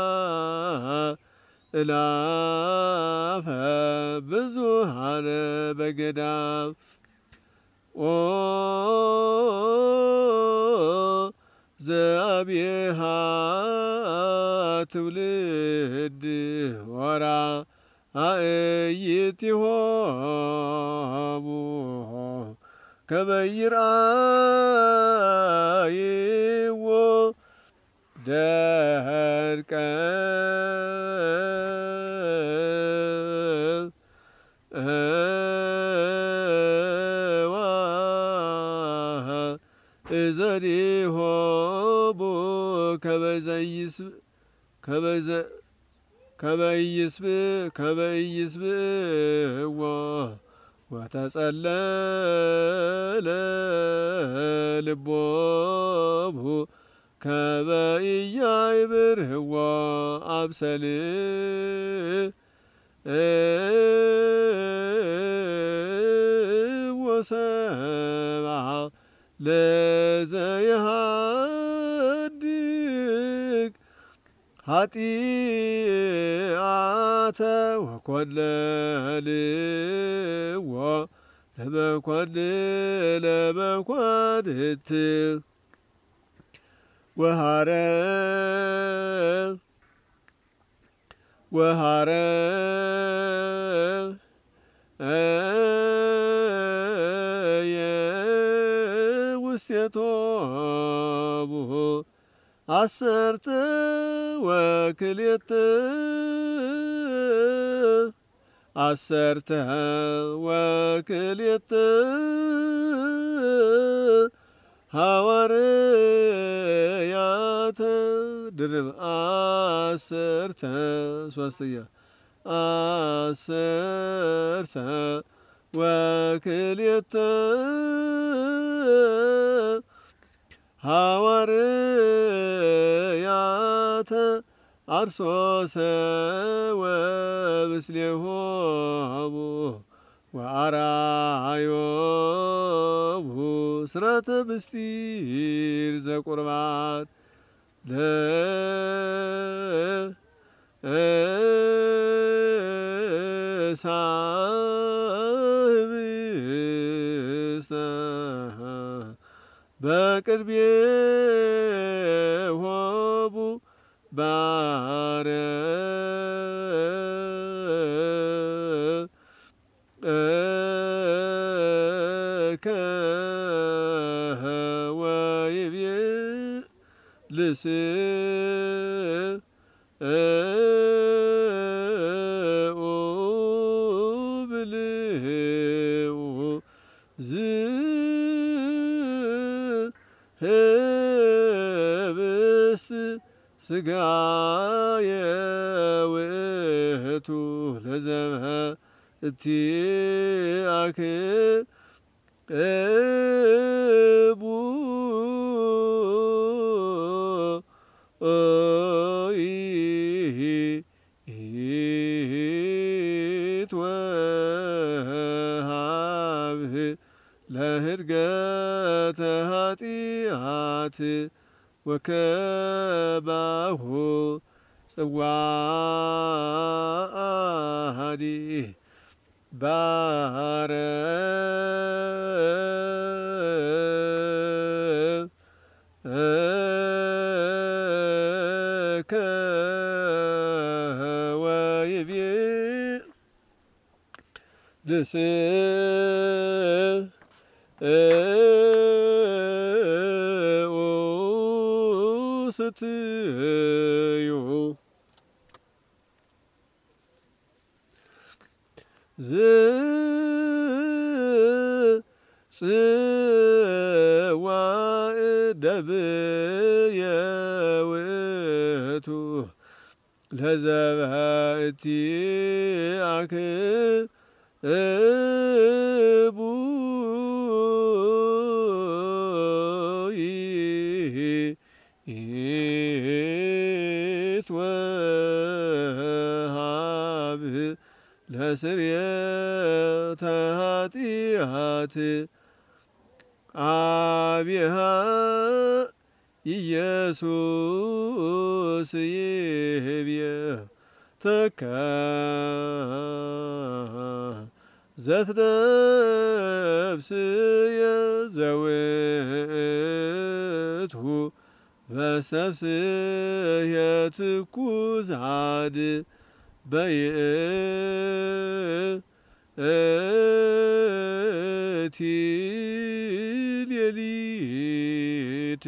እላፈ ብዙኃነ በገዳም ኦ ዘአብየሃ ትውልድ ወራ አእይቲሆሙ ከመ ይርአይዎ ደርቀ እዘኒሆሙ ከመ ኢይስምዕዎ ወተጸለለ ልቦሙ ከመ ኢያእምርዎ አምሰል ወሰብአ ለዘየሃድግ ኃጢአተ ወኰነንዎ ለመኳንንት ወሃረ ውስቴቶሙ አሰርተ ወክልኤተ ሐዋርያተ ድርብ አሰርተ ሶስተኛ አሰርተ ወክልኤተ ሐዋርያተ አርሶሰ ወምስሌሆሙ ወአርአዮሙ ስርዓተ ምስጢር ዘቁርባን ለሳህብስተ በቅድሜሆሙ ባረከ ወይቤልስኡ ብልዑ ህብስት ሥጋየ ውእቱ ለዘብሐ እቲአክሙ ኢትወሀብህ ለህድገተ ኃጢአት ወከማሁ ጽዋአኒ ባረከ ስትዩ ጽዋዕ ደብየ ውእቱ ለዘባእቲአክቡይ ይትወሃብ ለስርየተ ኃጢአት አብሃ ኢየሱስ ይቤ ዘትነፍስየ ዘውእቱ በሰብስየ ትኩሳድ በይእቲ ሌሊት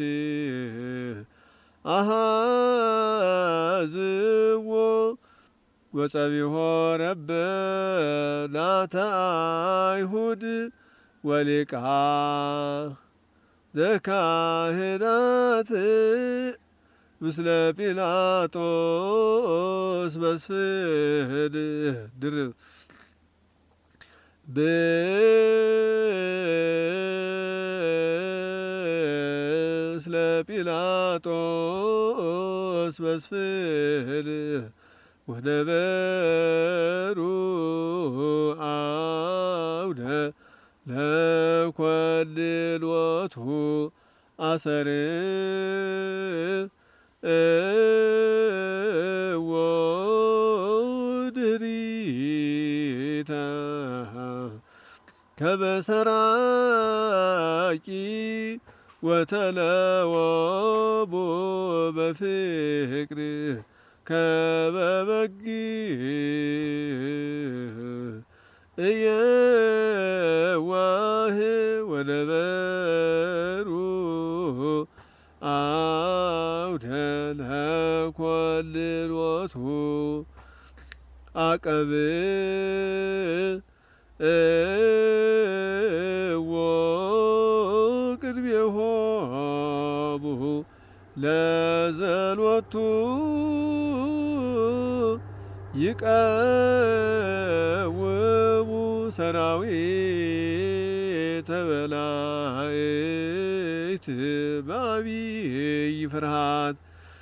አሃዝዎ ወጸቢሖ ረበናተ አይሁድ ወሊቃነ ምስለ ጲላጦስ መስፍን ድርብ ምስለ ጲላጦስ መስፍን ወነበሩ አውደ ለኰልሎቱ አሰር ወድሪተ ከበሰራቂ ወተለወቦ በፍቅር ከበበግ እየዋህ ወነበሩ አውደ ለኰልሎቱ አቀብ ቅድሜሆሙ ለዘሎቱ ይቀውሙ ሰራዊተ መላእክት በዐቢይ ፍርሃት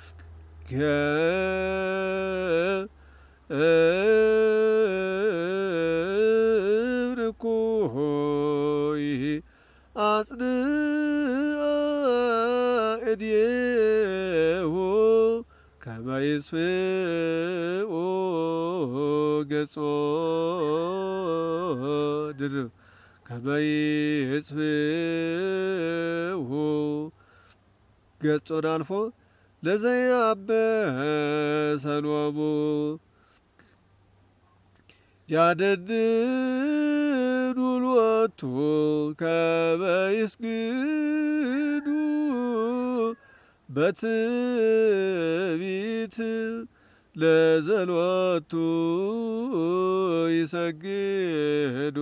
ገብርኩይ አጽንዐ እዴሁ ከመ ይጽፍኡ ገጾ ድርብ ከመ ይጽፍኡ ገጾን አልፎ ለዘያበሰሎሙ ያደድዱ ሎቱ ከመ ይስግዱ በትዕቢት ለዘሎቱ ይሰግዱ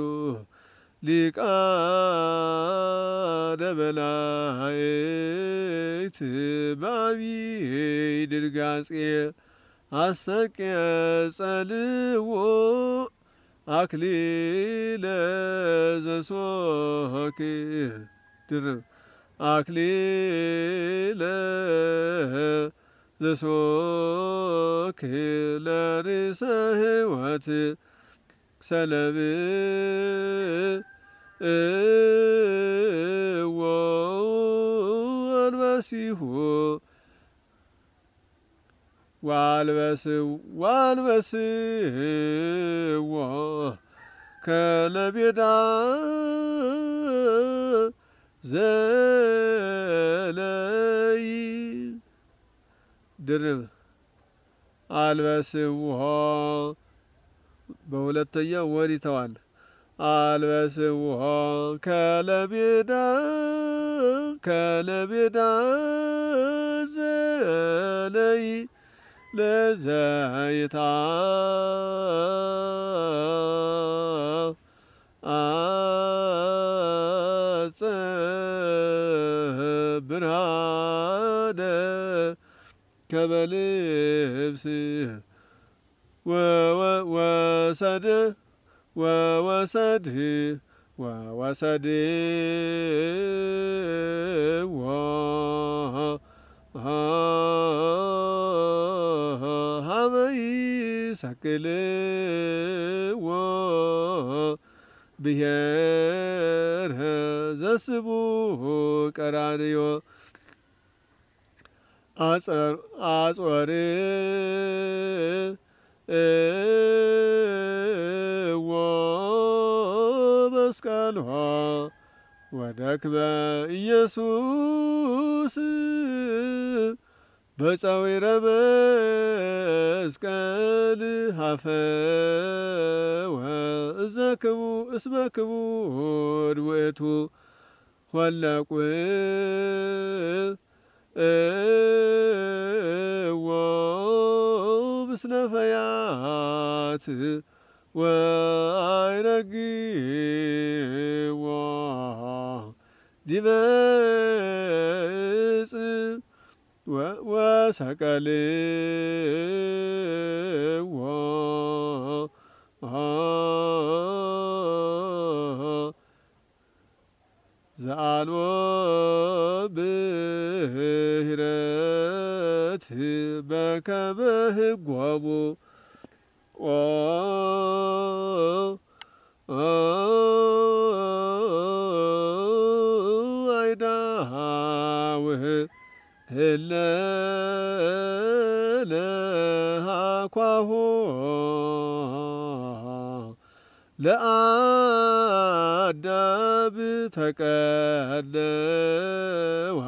ሊቃነ መላእክት በዐቢይ ድንጋጼ አስተቄጸልዎ አክሊለ ዘሶክ ድርብ አክሊለ ዘሶክ ለርእሰ ሕይወት ሰለብ ወአንበሲሁ ዋልበስዎ ከለቤዳ ዘለይ ድርብ አልበስዎ በሁለተኛው ወር ይተዋል። አልበስዎ ከለቤዳ ዘለይ ለዘይታ ብርሃነ ከመልብስ ወወሰድዎ ሀበ ይሰቅልዎ ብሔረ ዘስቡሕ ቀራንዮ አጾርዎ መስቀልዎ ወደክመ ኢየሱስ በፀዊረ መስቀል ሀፈወ እስመ ክቡር ውእቱ ሆለቁ ምስለ ፈያት ወአይረግዎ ዲበ ዕፅ ወሰቀልዎ ዘአልቦ ብሂረት በከመ ህጎሙ አይዳውህ ለሃኳሆ ለአዳም ተቀነዋ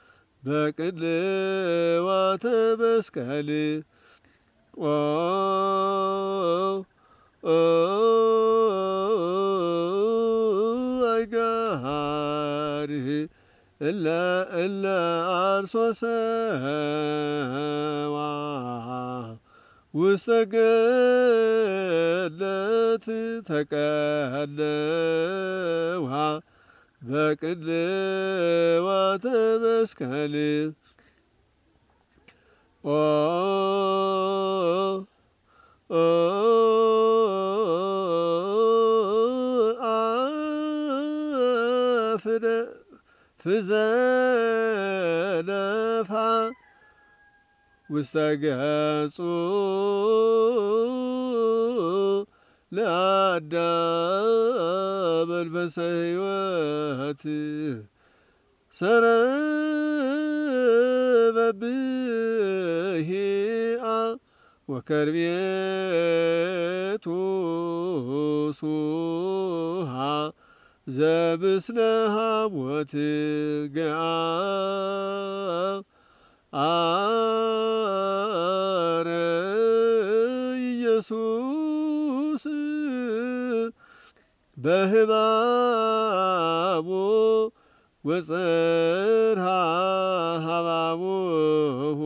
በቅንዋተ መስቀል አይጋርህ እለ አርሶ ሰዋ ውስተ ገነት ተቀነዋ በቅንዋተ መስቀል ፍዘነፋ ውስተ ገጹ ለአዳም መንፈሰ ሕይወት ሰረበ ብሂአ ወከርቤቱ ሱሃ ዘምስለ ሐሞት ገአ አረ ኢየሱስ በሕማሙ ወጽርሐ ሀባቡሁ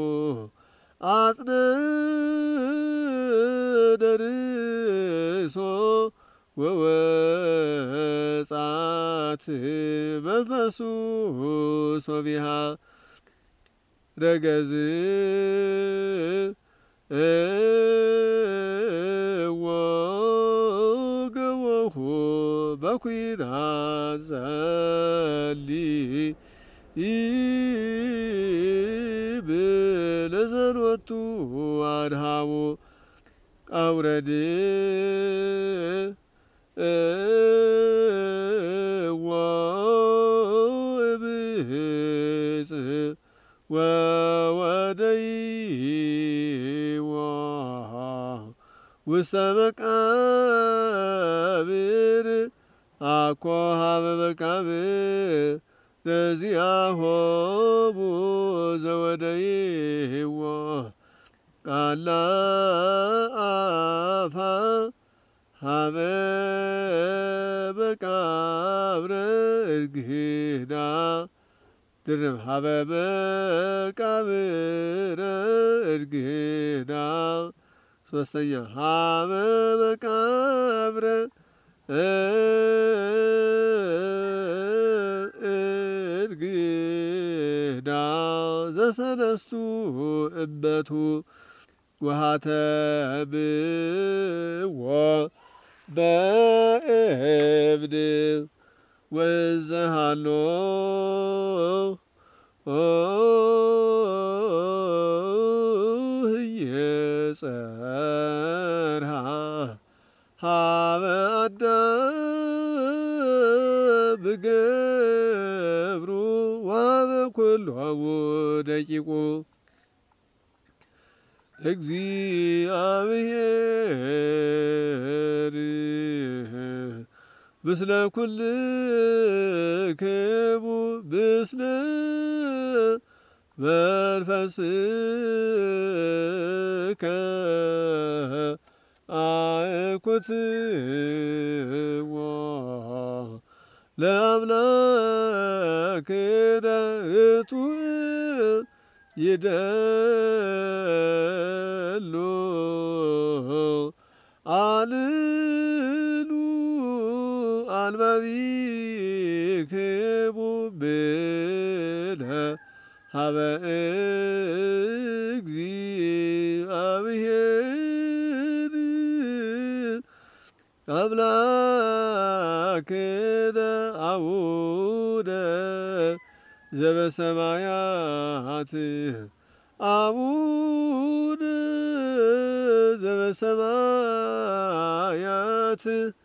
አጽንደርሶ ወወጻት መንፈሱ ሶቢሃ ረገዝ ወገወሁ በኩናት ጸልይ ብለዘሎቱ አድሃሙ አውረድ ወብጽ ወወደይዋ ውስተ መቃብር አኮ ሀበ መቃብር ለዚአሆሙ ዘወደይዎ አላ አፋ ሀበ እርግዳ ድርብ ሀበ መቃብር እርግዳ ሶስተኛ ሀበ መቃብር እርግዳ ዘሰለስቱ እበቱ ወሃተብዎ በእብድ ወዘሃሎ ህየጸርሃ ሀበ አዳም ገብሩ ወበኩሎሙ ደቂቁ እግዚአብሔር ምስለ ኩልክሙ ምስለ መንፈስከ አእኩትዎ ለአምላክነ ርቱዕ ይደሉ አልሉ አልባቢክሙ ብለ ሀበ እግዚአብሔር አምላክነ አቡነ ዘበሰማያት አቡነ ዘበሰማያት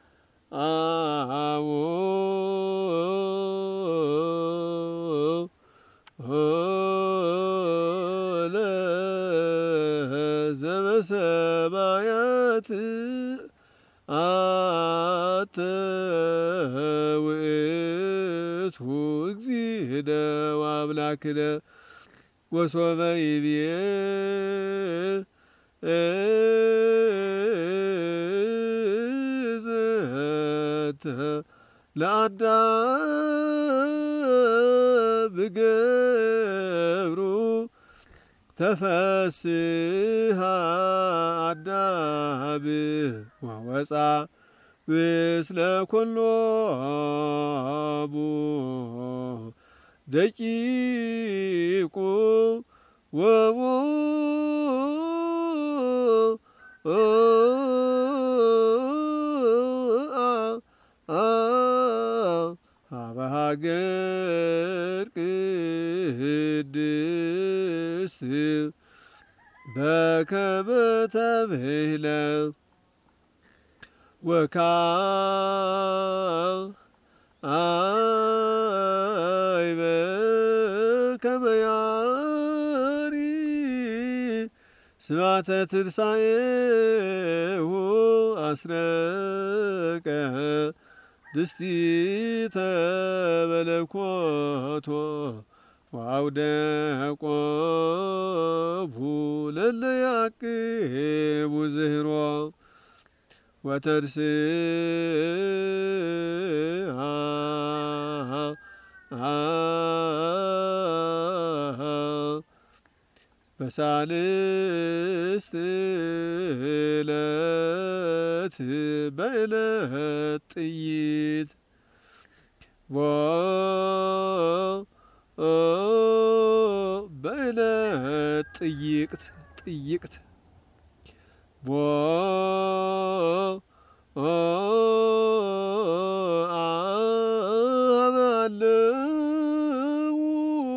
አቡነ ዘበሰማያት አተ ውእቱ እግዚእነ ወአምላክነ ወሶበ ይቤ ዘተ ለአዳም ገብሩ ተፈስሃ አዳም ወወፃ ምስለ ኩሎሙ ደቂቁ ወቦ ሀበ ሀገር ቅድስት በከመ ተብህለ ወካዕበ ከመ ያሪ ስብሐተ ትንሣኤሁ አስረቀ ድስቲተ መለኮቶ ወአውደ ቆቡ ለለ ያቅቡ ዝህሮ ወተርስአ በሳልስት ዕለት በዕለት ጥይት በዕለት ጥይቅት አበአለው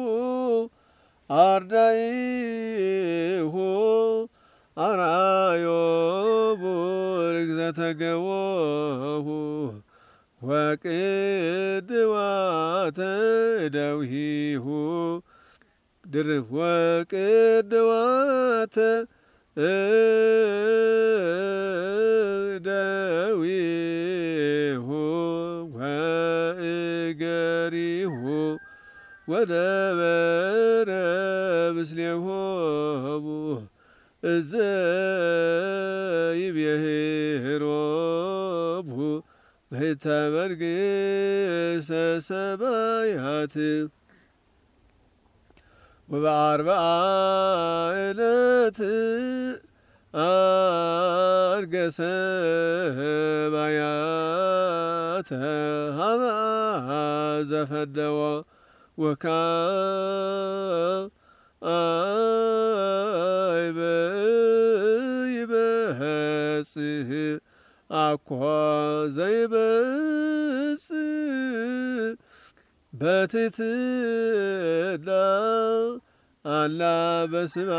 አርዳኢሁ አርአዮሙ ርግዘተ ገቦሁ ወቅድዋተ እደዊሁ ድርብ ወቅድዋተ እደዊሁ ወእገሪሁ ወነበረ ምስሌሆሙ እዘ ይቤሄሮሙ በይተ መንግሥተ ሰማያት ወበአርብዓ ዕለት አርገ ሰማያተ ሀበ ዘፈነወ ወካዕበ ይበጽሕ አኮ ዘይበጽሕ በትሕትና አላ በስማ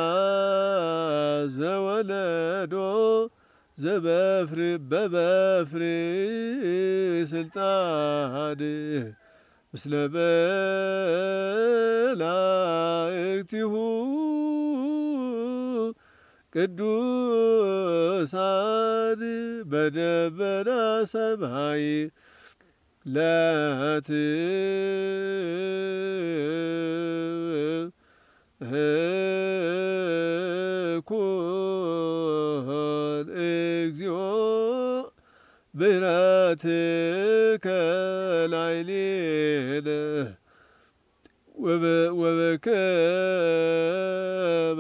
ዘወለዶ በበፍር ስልጣን ምስለ መላእክቲሁ ቅዱሳን በደመና ሰማይ ለትኩን እግዚኦ ምሕረትከ ላዕሌነ ወበከመ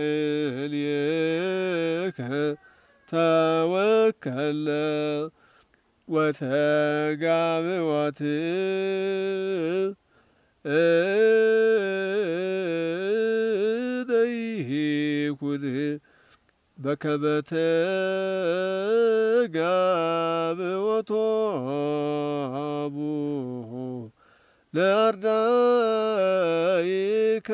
ላዕሌከ ተወከልነ ወተጋብኦት እደይኩን በከመ ተጋብኦቶሙ ለአርዳኢከ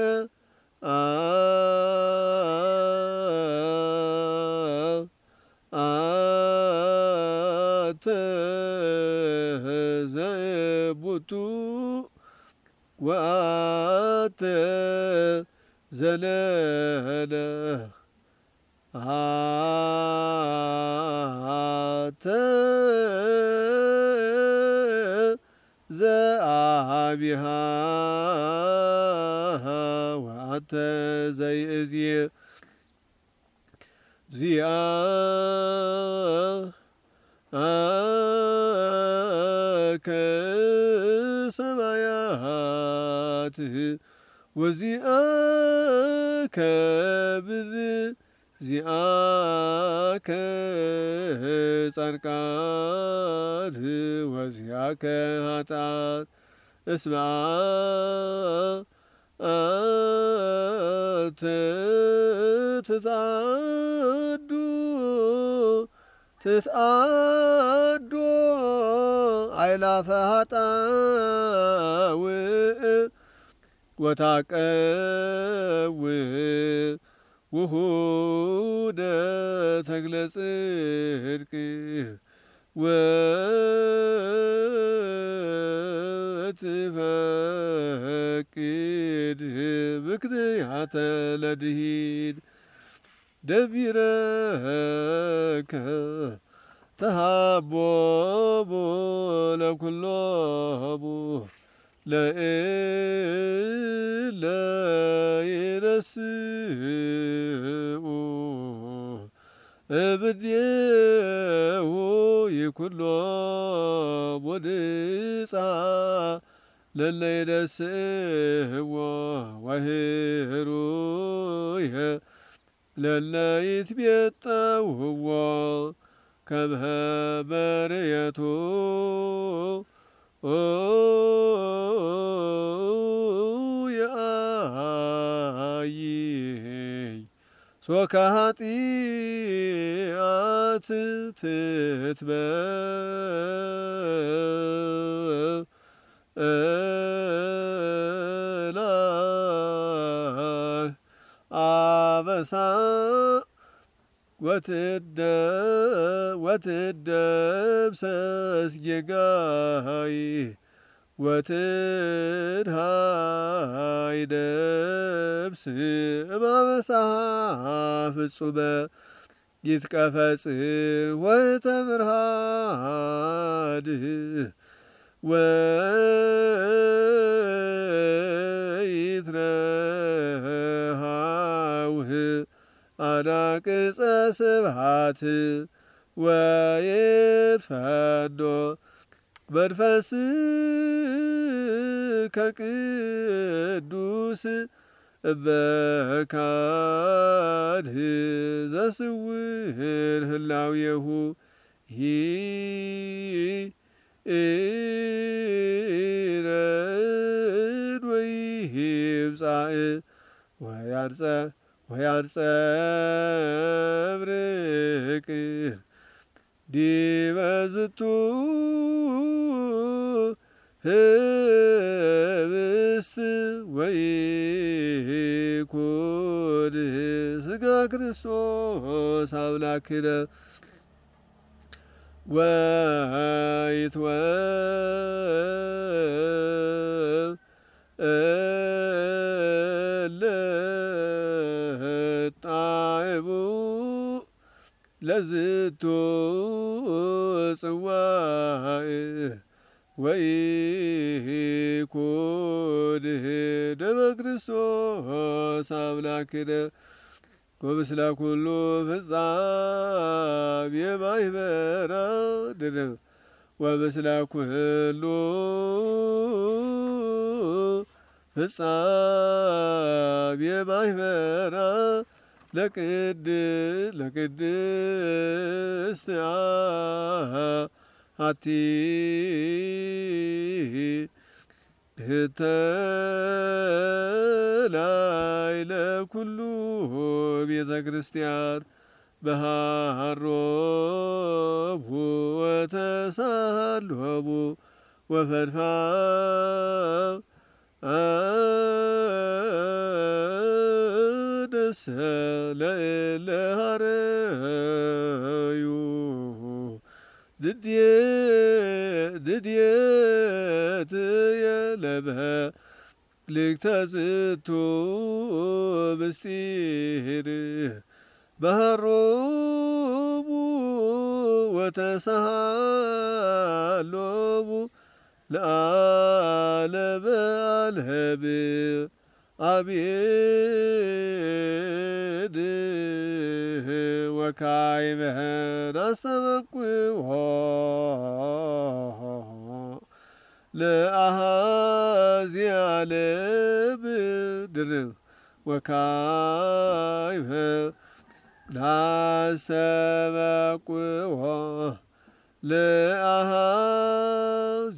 አንተ ዘእሙንቱ ወአንተ ዘለለ አንተ ዘአብሃ ወአንተ ዘይእዝየ ዚአከ ሰማያት ወዚአከ ምድር ዚአከ ጻድቃን ወዚአከ ኃጥአን እስመ አንተ ትትአዱ አእላፈ ኃጣውእ ወታቀውእ ውሁደ ተክለ ጽድቅ ወትፈቅድ ምክንያተ ለድኂን ደቢረከ ተሃቦሙ ለኵሎሙ ለእለ ይነስኡ እምኔሁ ይኵሎሙ ንጻ ለእለ ይነስእዎ ወህሩየ ለእለ ይትሜጠውዎ ከመ በርየቱ የአይይ ሶከ ኃጢአት ትትበላ አበሳ ወትደምሰስ ጌጋይ ወትድሃይ ነፍስ እማበሳሃ ፍጹመ ይትቀፈጽ ወተብርሃን ወይትረሃውህ አናቅጸ ስብሐት ወይትፈኖ መንፈስ ከቅዱስ በካድህ ዘስውር ህላዌሁ ይረድ ወይብጻእ ወያንጸብርቅ ዲበ ዝንቱ ህብስት ወኢኩድ ሥጋ ክርስቶስ አምላክነ ወይትወለጣዕሙ ለዝንቱ ጽዋዕ ወኢኩድ ደመ ክርስቶስ አምላክነ ወምስለ ኩሉ ፍጻሜ ማኅበራ ወምስለ ኩሉ ፍጻሜ ማኅበራ ለቅድስት አሐቲ ህተላዕለ ኩሉ ቤተ ክርስቲያን በሃሮሙ ወተሳሃሎሙ ወፈድፋደሰ ለእለ ሀረዩ ድድየትየ ለመልእክተ ዝንቱ ምስጢር በሃሮሙ ወተሳሃሎሙ ለዓለመ ዓለም አሜን። ወካዕበ ናስተበቅዖ ለአኀዜ ዓለም ድርብ ወካዕበ ናስተበቅዖ ለአኀዜ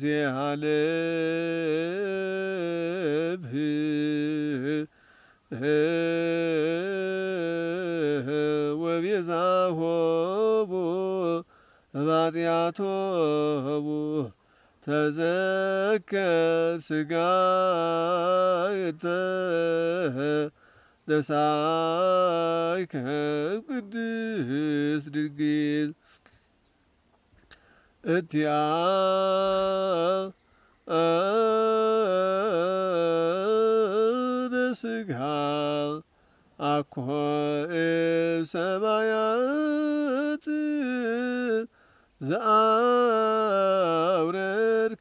ዓለም ወቤዛሆሙ እምኃጢአቶሙ ተዘከር ሥጋየተ ነሣእከ ቅድስት ድንግል እንቲአነ ሥጋ አኮ እምሰማያት ዘአውረድከ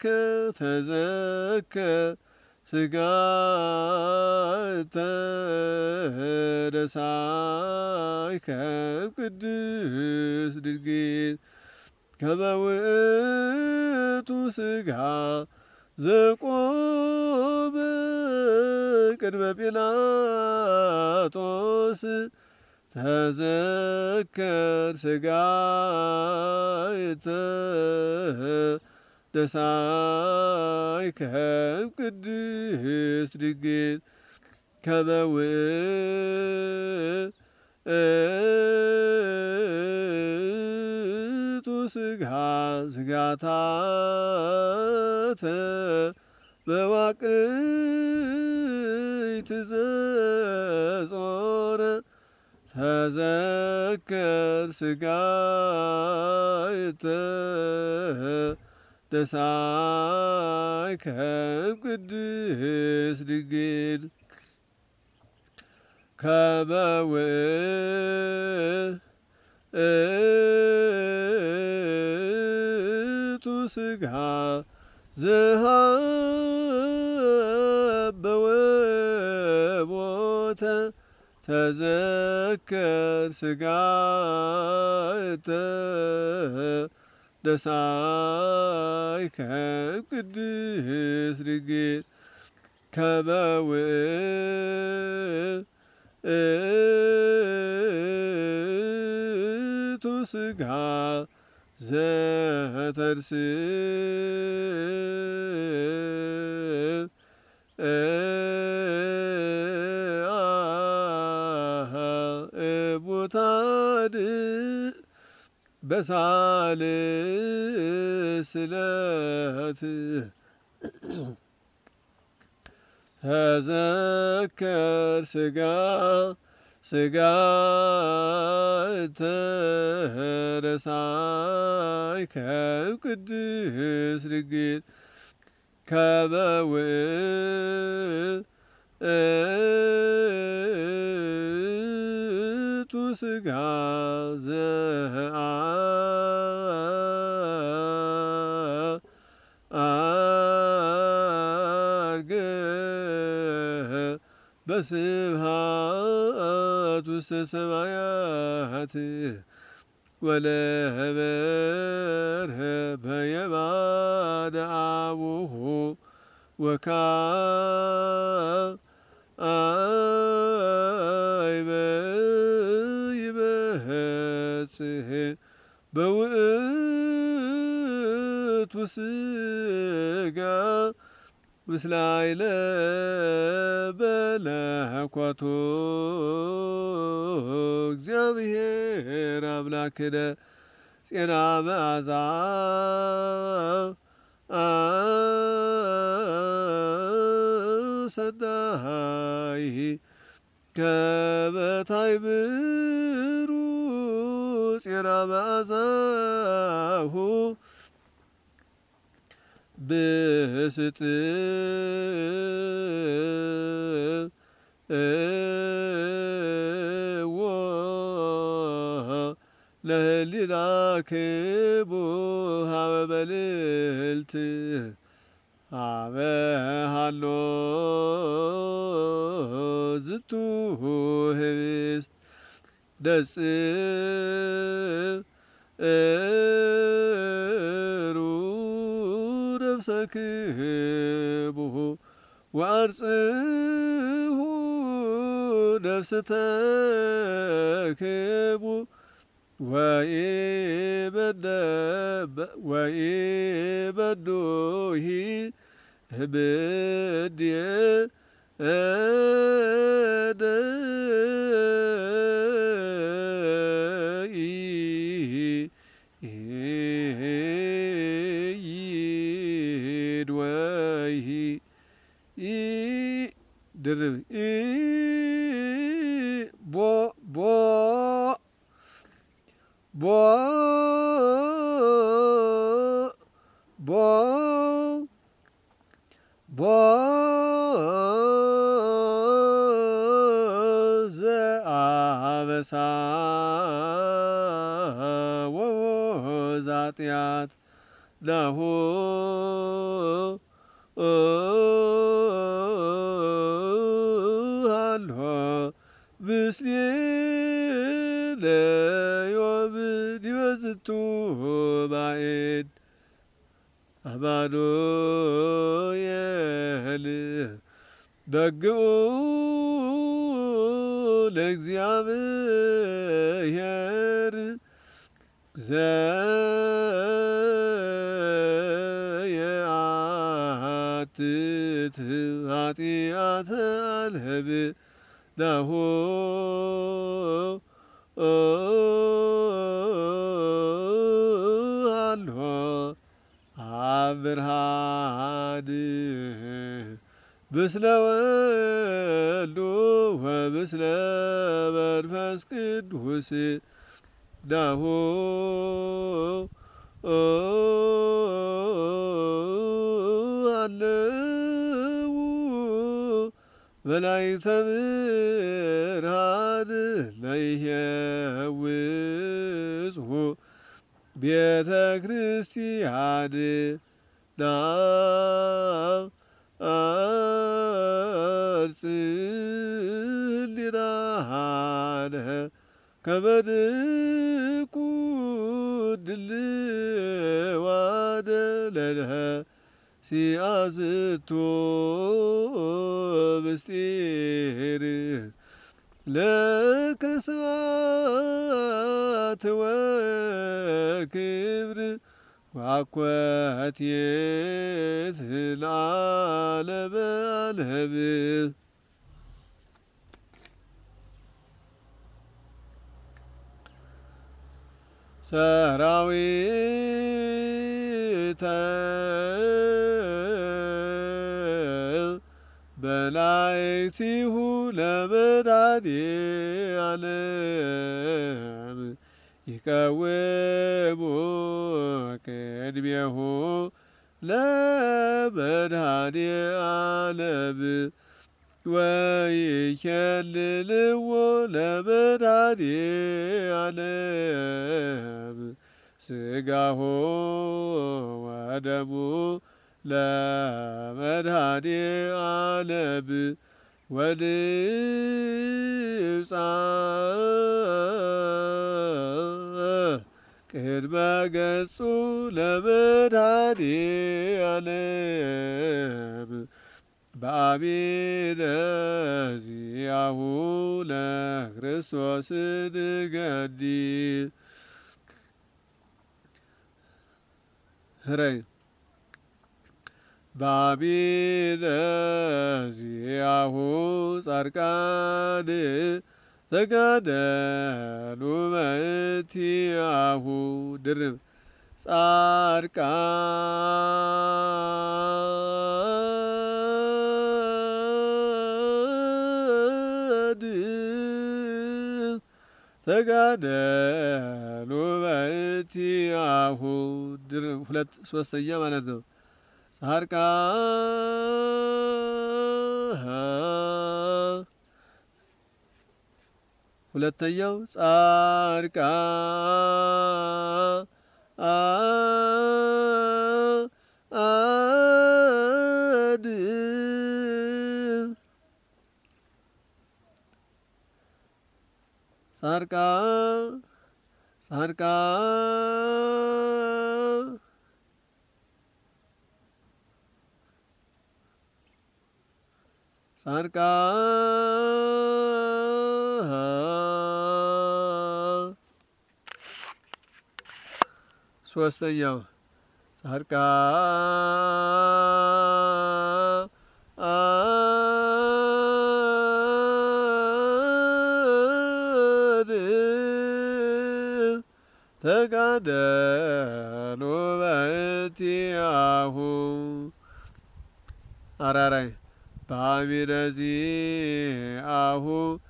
ተዘከር ሥጋየተ ነሣእከ ቅድስት ድንግል ከመ ውእቱ ሥጋ ዘቆመ ቅድመ ጲላጦስ ተዘከር ሥጋየተ ነሣእከ ቅድስት ድንግል ከመ ውእቱ ሥጋ ሥጋታተ መዋቅይት ዘጾረ ተዘከር ሥጋየተ ነሣእከ ቅድስት ድንግል ከመ ውእቱ ሥጋ ዘሃበወ ሞተ ተዘከር ሥጋየተ ነሳይከ ቅድስት ድንግል ከመ ውእቱ ሥጋ እሙታን በሳልስ ዕለት ተዘከር ሥጋ ተረሳይከ ቅድስት ድንግል ከመ ውእቱ ሥጋ ዘአርገ በስብሐት ውስተ ሰማያት ወለበርሀ በየማነ አቡሁ ወካዕበ ይበጽሕ በውእቱ ሥጋ ምስለ ኃይለ መለኮቱ እግዚአብሔር አምላክነ ፄና መዓዛ ሰናይ ከመ ታዕምሩ ፄና መዓዛሁ ብስጥዎ ለህሊናክሙ ሀበ መልዕልት ሀበ ሀሎ ዝንቱ ኅብስት ነጽሩ ነፍሰክሙ ወአንጽሑ ነፍስተክሙ ወኢመኑሂ እምኔነ ይድወይሂ ድርብ ዘአበሳ ወዘኃጢአት ናሁ ሀሎ ምስሌነ ዮም ዲበ ዝንቱ ባዕድ አማኑኤል በግዑ ለእግዚአብሔር ዘየአትት ኃጢአተ ዓለም ናሁ ሀሎ አብ ብርሃን ምስለ ወልዱ ወምስለ መንፈስ ቅዱስ ናሁ አለው መላእክተ ብርሃን ለይሄውጽሁ ቤተ ክርስቲያን ጽሊናነ ከመ ንኩን ድልዋነ ሲአዝቶ ምስጢር ለከ ስብሐት ወክብር ዋኮቴት ለዓለመ ዓለም ሰራዊተ በላይቲሁ ለመድኃኔዓለም ይቀውሙ ቅድሜሁ ለመድኃኔዓለም ወይኬልልዎ ለመድኃኔዓለም ሥጋሁ ወደሙ ለመድኃኔዓለም ወንብጻሕ ቅድመ ገጹ ለመድኃኔዓለም በአሚነ ዚአሁ ለክርስቶስ ንገኒ ህረይ በአሚነ ዚአሁ ጻድቃን ተጋደሉ በእንቲአሁ ድርብ ጻድቃን ተጋደሉ በእንቲአሁ ድርብ ሁለት ሶስተኛ ማለት ነው። ጻድቃን ሁለተኛው ጻድቃን ጻድቃን ሶስተኛው ጻድቃን ተጋደሉ በእንቲአሁ አራራይ በአሚነ ዚአሁ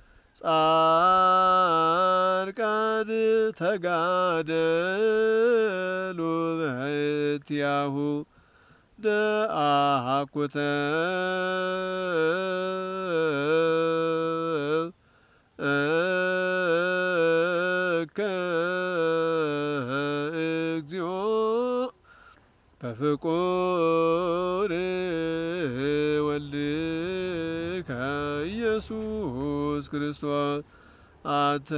ጻድቃን ተጋደሉ በእንቲአሁ ደአኩተ እግዚኦ በፍቁር ወልድከ ኢየሱስ ክርስቶስ አንተ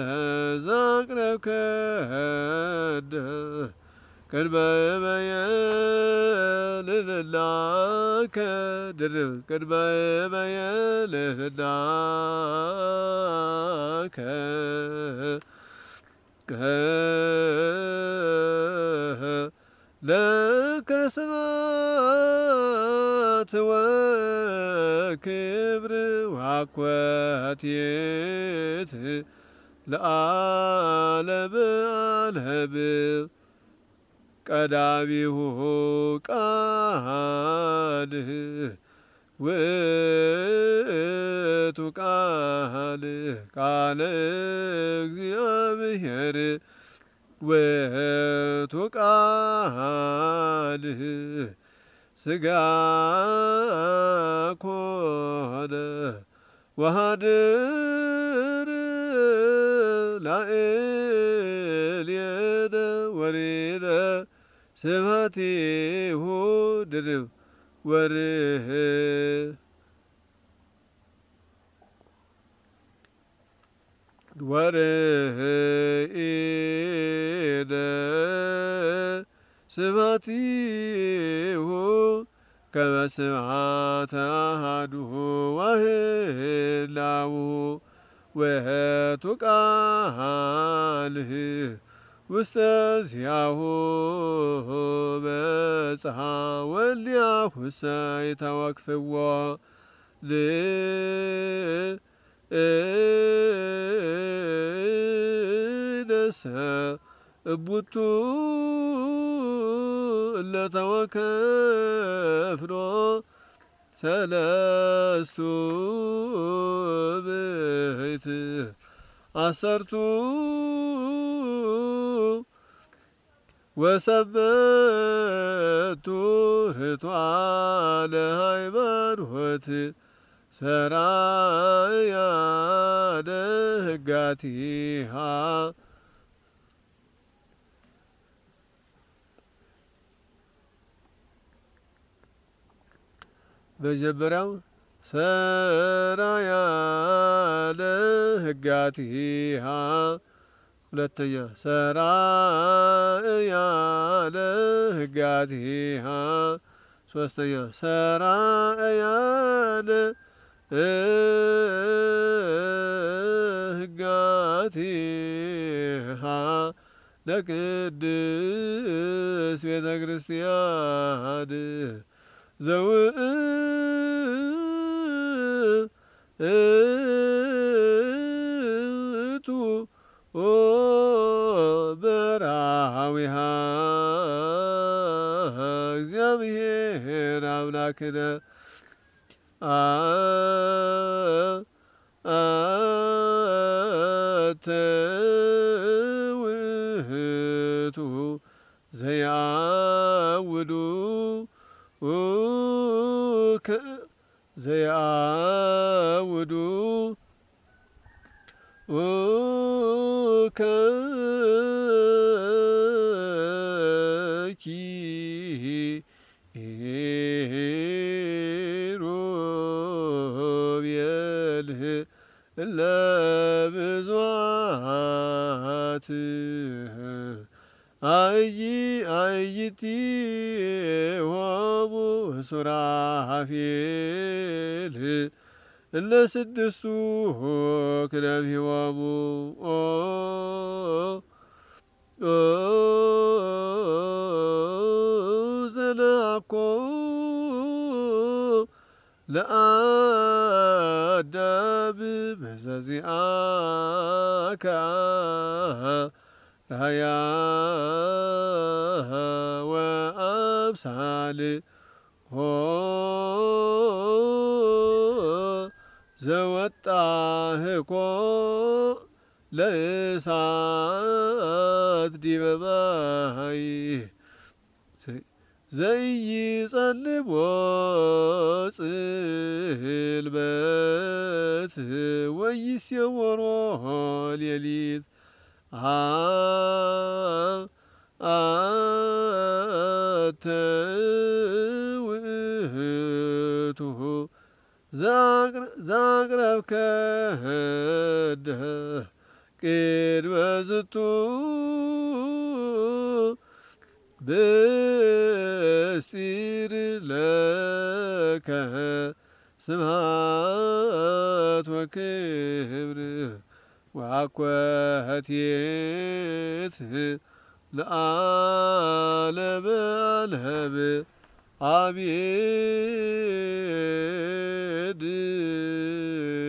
ዘአቅረብከነ ቅድመ በየልልናከ ድርብ ቅድመ በየልልናከ ለከ ስብሐት ወክብር ዋኮቴት ለዓለመ ዓለም ቀዳሚሁ ቃል ውእቱ ቃል ቃለ እግዚአብሔር ውእቱ ቃል ሥጋ ኮነ ወኀደረ ላዕሌነ ወሬነ ስብሐቲሁ ድርብ ወርኢነ ስብሐቲሁ ከመ ስብሐተ አሐዱ ወህላው ውእቱ ቃልህ ውስተ ዚአሁ በጽሐ ወሊአሁሰ ይተወክፍዎ ልእነሰ እቡቱ እለ ተወከፍኖ ሰለስቱ ብእት አሰርቱ ወሰበቱ ርቱዓነ ሃይማኖት ሰራያነ ሕጋቲሃ መጀመሪያው ሰራያነ ሕጋቲሃ፣ ሁለተኛ ሰራያነ ሕጋቲሃ፣ ሶስተኛ ሰራያነ ሕጋቲሃ ለቅድስት ቤተ ክርስቲያን ዘውእቱ በራዊሃ እግዚአብሔር አምላክነ አንተ ውእቱ ዘያውዱ ዘያውዱ ኪሩቤል ለብዙኃት አዕይንቲሆሙ ሱራፌል እለ ስድስቱ ክነፊሆሙ ዘለአኮ ለአዳም በዘዚአከ ራያ ወአምሳል ዘወጣህኮ ለእሳት ዲበ ማይ ዘይጸልሞ ጽልመት ወይሴወሮ ሌሊት አንተ ውእቱ ዘአቅረብከነ ቅድመ ዝንቱ ምስጢር ለከ ስብሐት ወክብር ወአኮቴት ለዓለመ ዓለም አሜን።